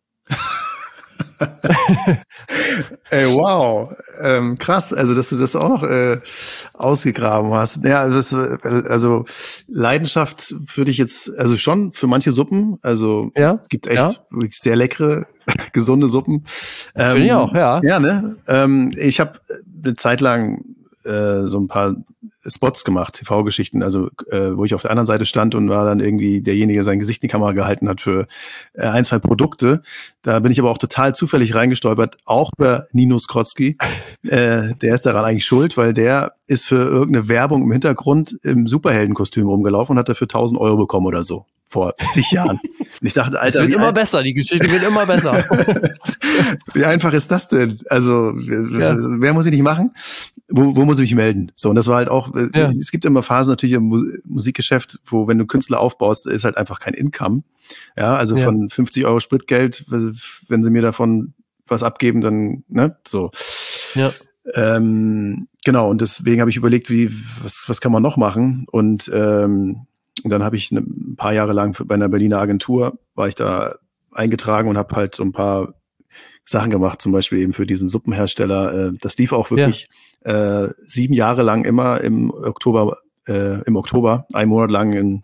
Ey, wow, ähm, krass, also dass du das auch noch äh, ausgegraben hast. Ja, das, also Leidenschaft würde ich jetzt, also schon für manche Suppen, also ja? Es gibt echt ja? wirklich sehr leckere, gesunde Suppen. Ähm, Finde ich auch, ja. Ja, ne? Ähm, ich habe eine Zeit lang äh, so ein paar Spots gemacht, T V-Geschichten, also äh, wo ich auf der anderen Seite stand und war dann irgendwie derjenige, der sein Gesicht in die Kamera gehalten hat für äh, ein, zwei Produkte. Da bin ich aber auch total zufällig reingestolpert, auch bei Nino Skrotzki. Äh, der ist daran eigentlich schuld, weil der ist für irgendeine Werbung im Hintergrund im Superheldenkostüm rumgelaufen und hat dafür tausend Euro bekommen oder so. Vor zig Jahren. Und ich dachte, Alter, es wird immer ein- besser, die Geschichte wird immer besser. Wie einfach ist das denn? Also, ja. Wer muss ich nicht machen? Wo, wo muss ich mich melden? So, und das war halt auch, ja. Es gibt immer Phasen natürlich im Musikgeschäft, wo, wenn du Künstler aufbaust, ist halt einfach kein Income. Ja, also ja. von fünfzig Euro Spritgeld, wenn sie mir davon was abgeben, dann, ne, so. Ja. Ähm, genau, und deswegen habe ich überlegt, wie, was, was kann man noch machen? Und, ähm, Und dann habe ich eine, ein paar Jahre lang bei einer Berliner Agentur, war ich da eingetragen und habe halt so ein paar Sachen gemacht, zum Beispiel eben für diesen Suppenhersteller. Äh, das lief auch wirklich ja. äh, sieben Jahre lang immer im Oktober, äh, im Oktober, einen Monat lang in,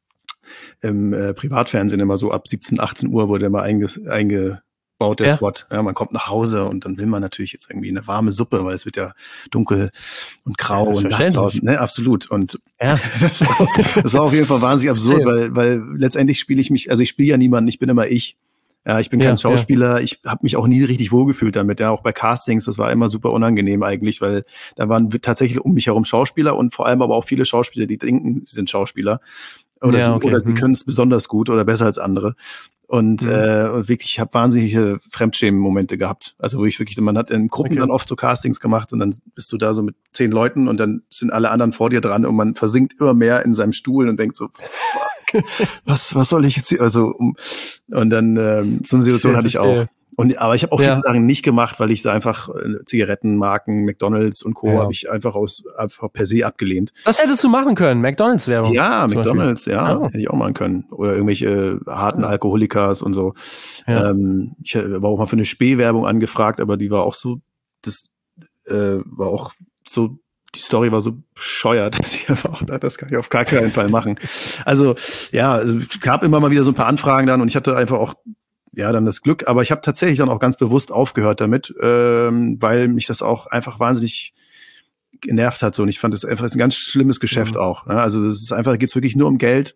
im äh, Privatfernsehen immer so ab siebzehn, achtzehn Uhr wurde immer einge, eingebaut, der ja. Spot. Ja, man kommt nach Hause und dann will man natürlich jetzt irgendwie eine warme Suppe, weil es wird ja dunkel und grau und nass draußen. Ne, absolut. Und ja. das, war, das war auf jeden Fall wahnsinnig absurd, weil, weil letztendlich spiele ich mich, also ich spiele ja niemanden, ich bin immer ich. Ja, ich bin kein ja, Schauspieler, ja. ich habe mich auch nie richtig wohlgefühlt damit, ja, auch bei Castings, das war immer super unangenehm eigentlich, weil da waren tatsächlich um mich herum Schauspieler und vor allem aber auch viele Schauspieler, die denken, sie sind Schauspieler oder, ja, sie, okay. oder sie können es besonders gut oder besser als andere und, mhm. äh, und wirklich, ich habe wahnsinnige Fremdschämen-Momente gehabt, also wo ich wirklich, man hat in Gruppen okay. dann oft so Castings gemacht und dann bist du da so mit zehn Leuten und dann sind alle anderen vor dir dran und man versinkt immer mehr in seinem Stuhl und denkt so, was, was soll ich jetzt hier, also, um, und dann, ähm, so eine Situation hatte ich auch. Und, aber ich habe auch ja. viele Sachen nicht gemacht, weil ich da einfach äh, Zigarettenmarken, McDonald's und Co. Ja. habe ich einfach aus, einfach per se abgelehnt. Das hättest du machen können, McDonald's-Werbung. Ja, McDonald's, ja, oh. hätte ich auch machen können. Oder irgendwelche äh, harten ja. Alkoholikers und so. Ja. Ähm, ich war auch mal für eine Spee-Werbung angefragt, aber die war auch so, das äh, war auch so, die Story war so bescheuert, dass ich einfach auch dachte, das kann ich auf gar keinen Fall machen. Also, ja, es gab immer mal wieder so ein paar Anfragen dann und ich hatte einfach auch, ja, dann das Glück, aber ich habe tatsächlich dann auch ganz bewusst aufgehört damit, ähm, weil mich das auch einfach wahnsinnig genervt hat so und ich fand das einfach das ist ein ganz schlimmes Geschäft mhm. auch. Ne? Also das ist einfach, da geht's wirklich nur um Geld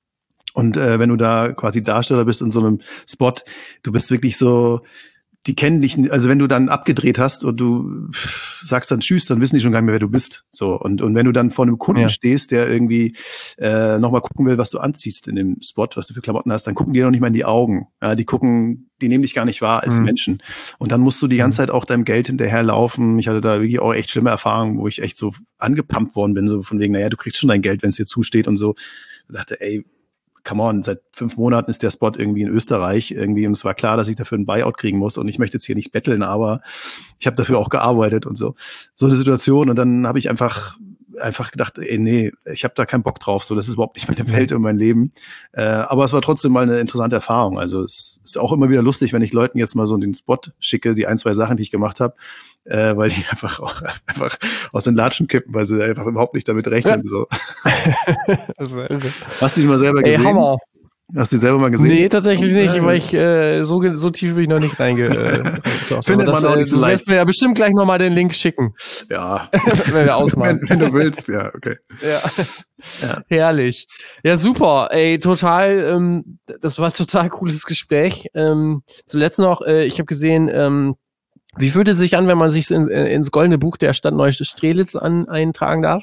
und äh, wenn du da quasi Darsteller bist in so einem Spot, du bist wirklich so, die kennen dich, also wenn du dann abgedreht hast und du sagst dann Tschüss, dann wissen die schon gar nicht mehr, wer du bist. So und und wenn du dann vor einem Kunden ja. stehst, der irgendwie äh, nochmal gucken will, was du anziehst in dem Spot, was du für Klamotten hast, dann gucken die noch nicht mal in die Augen. Ja, die gucken, die nehmen dich gar nicht wahr als mhm. Menschen. Und dann musst du die ganze Zeit auch deinem Geld hinterherlaufen. Ich hatte da wirklich auch echt schlimme Erfahrungen, wo ich echt so angepumpt worden bin, so von wegen, naja, du kriegst schon dein Geld, wenn es dir zusteht und so. Ich dachte, ey, come on, seit fünf Monaten ist der Spot irgendwie in Österreich irgendwie und es war klar, dass ich dafür einen Buyout kriegen muss und ich möchte jetzt hier nicht betteln, aber ich habe dafür auch gearbeitet und so. So eine Situation und dann habe ich einfach einfach gedacht, ey, nee, ich habe da keinen Bock drauf, so das ist überhaupt nicht meine Welt und mein Leben. Äh, aber es war trotzdem mal eine interessante Erfahrung. Also es ist auch immer wieder lustig, wenn ich Leuten jetzt mal so den Spot schicke, die ein, zwei Sachen, die ich gemacht habe, äh, weil die einfach auch einfach aus den Latschen kippen, weil sie einfach überhaupt nicht damit rechnen. Ja. So. Das ist irre. Hast du dich mal selber gesehen? Ey, Hammer. Hast du die selber mal gesehen? Nee, tatsächlich nicht, ja, weil ich äh, so, so tief bin ich noch nicht reinge. Äh, Findet das, man auch nicht so leicht. Du wirst mir ja bestimmt gleich nochmal den Link schicken. Ja. wenn wir ausmachen. wenn, wenn du willst, ja, okay. Ja. Ja. Herrlich. Ja, super. Ey, total, ähm, das war ein total cooles Gespräch. Ähm, zuletzt noch, äh, ich habe gesehen, ähm, wie fühlt es sich an, wenn man sich in, in, ins Goldene Buch der Stadt Neustrelitz an, eintragen darf?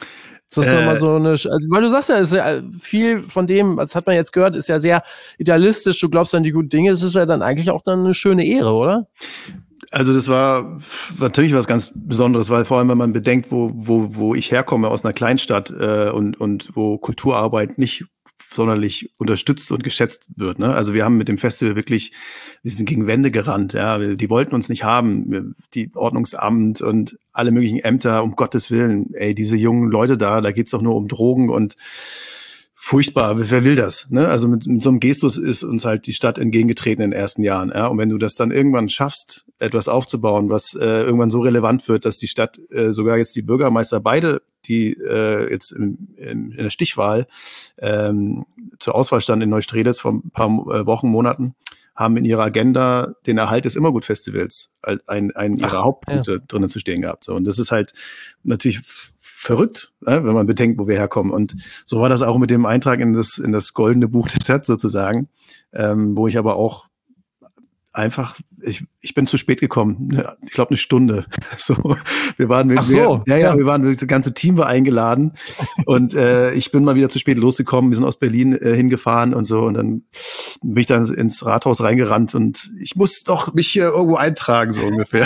Das ist äh, mal so eine, also, weil du sagst ja, ist ja viel von dem, was hat man jetzt gehört, ist ja sehr idealistisch, du glaubst an die guten Dinge, es ist ja dann eigentlich auch dann eine schöne Ehre, oder? Also das war natürlich was ganz Besonderes, weil vor allem, wenn man bedenkt, wo, wo, wo ich herkomme, aus einer Kleinstadt äh, und, und wo Kulturarbeit nicht sonderlich unterstützt und geschätzt wird. Ne? Also wir haben mit dem Festival wirklich, wir sind gegen Wände gerannt. Ja, die wollten uns nicht haben. Die Ordnungsamt und alle möglichen Ämter, um Gottes Willen. Ey, diese jungen Leute da, da geht's doch nur um Drogen und furchtbar. Wer will das? Ne? Also mit, mit so einem Gestus ist uns halt die Stadt entgegengetreten in den ersten Jahren. Ja? Und wenn du das dann irgendwann schaffst, etwas aufzubauen, was äh, irgendwann so relevant wird, dass die Stadt, äh, sogar jetzt die Bürgermeister beide, die äh, jetzt in, in, in der Stichwahl ähm, zur Auswahl standen in Neustrelitz vor ein paar äh, Wochen, Monaten, haben in ihrer Agenda den Erhalt des Immergut-Festivals als einen, einen ihrer Ach, Hauptpunkte ja. drinnen zu stehen gehabt. So, und das ist halt natürlich verrückt, ne, wenn man bedenkt, wo wir herkommen. Und so war das auch mit dem Eintrag in das in das Goldene Buch der Stadt sozusagen, ähm, wo ich aber auch einfach, ich ich bin zu spät gekommen, ich glaube eine Stunde. So, wir waren mit, Ach so, wir, ja, ja, wir waren, das ganze Team war eingeladen und äh, ich bin mal wieder zu spät losgekommen. Wir sind aus Berlin äh, hingefahren und so und dann bin ich dann ins Rathaus reingerannt und ich muss doch mich hier irgendwo eintragen, so ungefähr.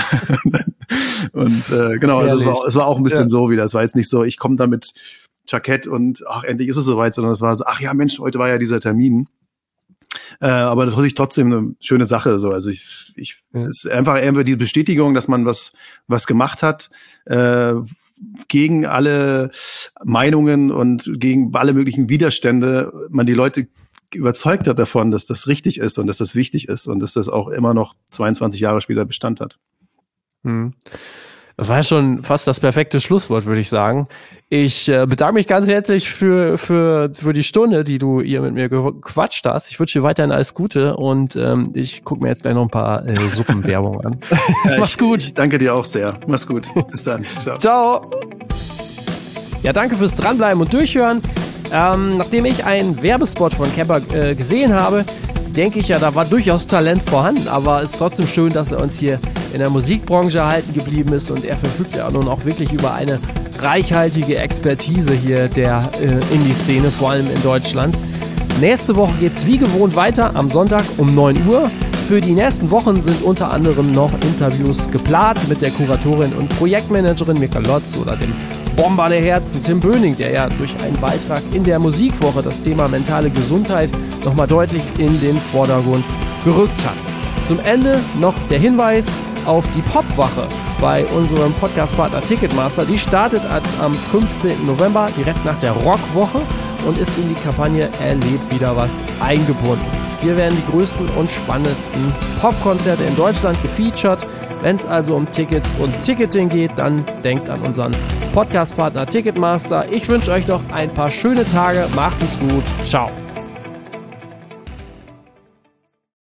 Und äh, genau, also es war, es war auch ein bisschen ja. so wieder. Es war jetzt nicht so, ich komme da mit Jackett und ach, endlich ist es soweit, sondern es war so, ach ja, Mensch, heute war ja dieser Termin. Äh, aber natürlich trotzdem eine schöne Sache. So, also ich, ich, ja. es ist einfach irgendwie die Bestätigung, dass man was, was gemacht hat äh, gegen alle Meinungen und gegen alle möglichen Widerstände. Man die Leute überzeugt hat davon, dass das richtig ist und dass das wichtig ist und dass das auch immer noch zweiundzwanzig Jahre später Bestand hat. Hm. Das war ja schon fast das perfekte Schlusswort, würde ich sagen. Ich äh, bedanke mich ganz herzlich für, für, für die Stunde, die du hier mit mir gequatscht hast. Ich wünsche dir weiterhin alles Gute und ähm, ich gucke mir jetzt gleich noch ein paar äh, Suppenwerbung an. Ja, Mach's gut. Ich, ich danke dir auch sehr. Mach's gut. Bis dann. Ciao. Ciao. Ja, danke fürs Dranbleiben und Durchhören. Ähm, nachdem ich einen Werbespot von Kemper äh, gesehen habe, denke ich ja, da war durchaus Talent vorhanden, aber es ist trotzdem schön, dass er uns hier in der Musikbranche erhalten geblieben ist und er verfügt ja nun auch wirklich über eine reichhaltige Expertise hier der äh, Indie-Szene, vor allem in Deutschland. Nächste Woche geht's wie gewohnt weiter, am Sonntag um neun Uhr. Für die nächsten Wochen sind unter anderem noch Interviews geplant mit der Kuratorin und Projektmanagerin Mika Lotz oder dem Bomber der Herzen Tim Böning, der ja durch einen Beitrag in der Musikwoche das Thema mentale Gesundheit nochmal deutlich in den Vordergrund gerückt hat. Zum Ende noch der Hinweis auf die Popwache bei unserem Podcast-Partner Ticketmaster. Die startet als am fünfzehnten November direkt nach der Rockwoche und ist in die Kampagne Erlebt wieder was eingebunden. Hier werden die größten und spannendsten Popkonzerte in Deutschland gefeatured. Wenn es also um Tickets und Ticketing geht, dann denkt an unseren Podcast-Partner Ticketmaster. Ich wünsche euch noch ein paar schöne Tage. Macht es gut. Ciao.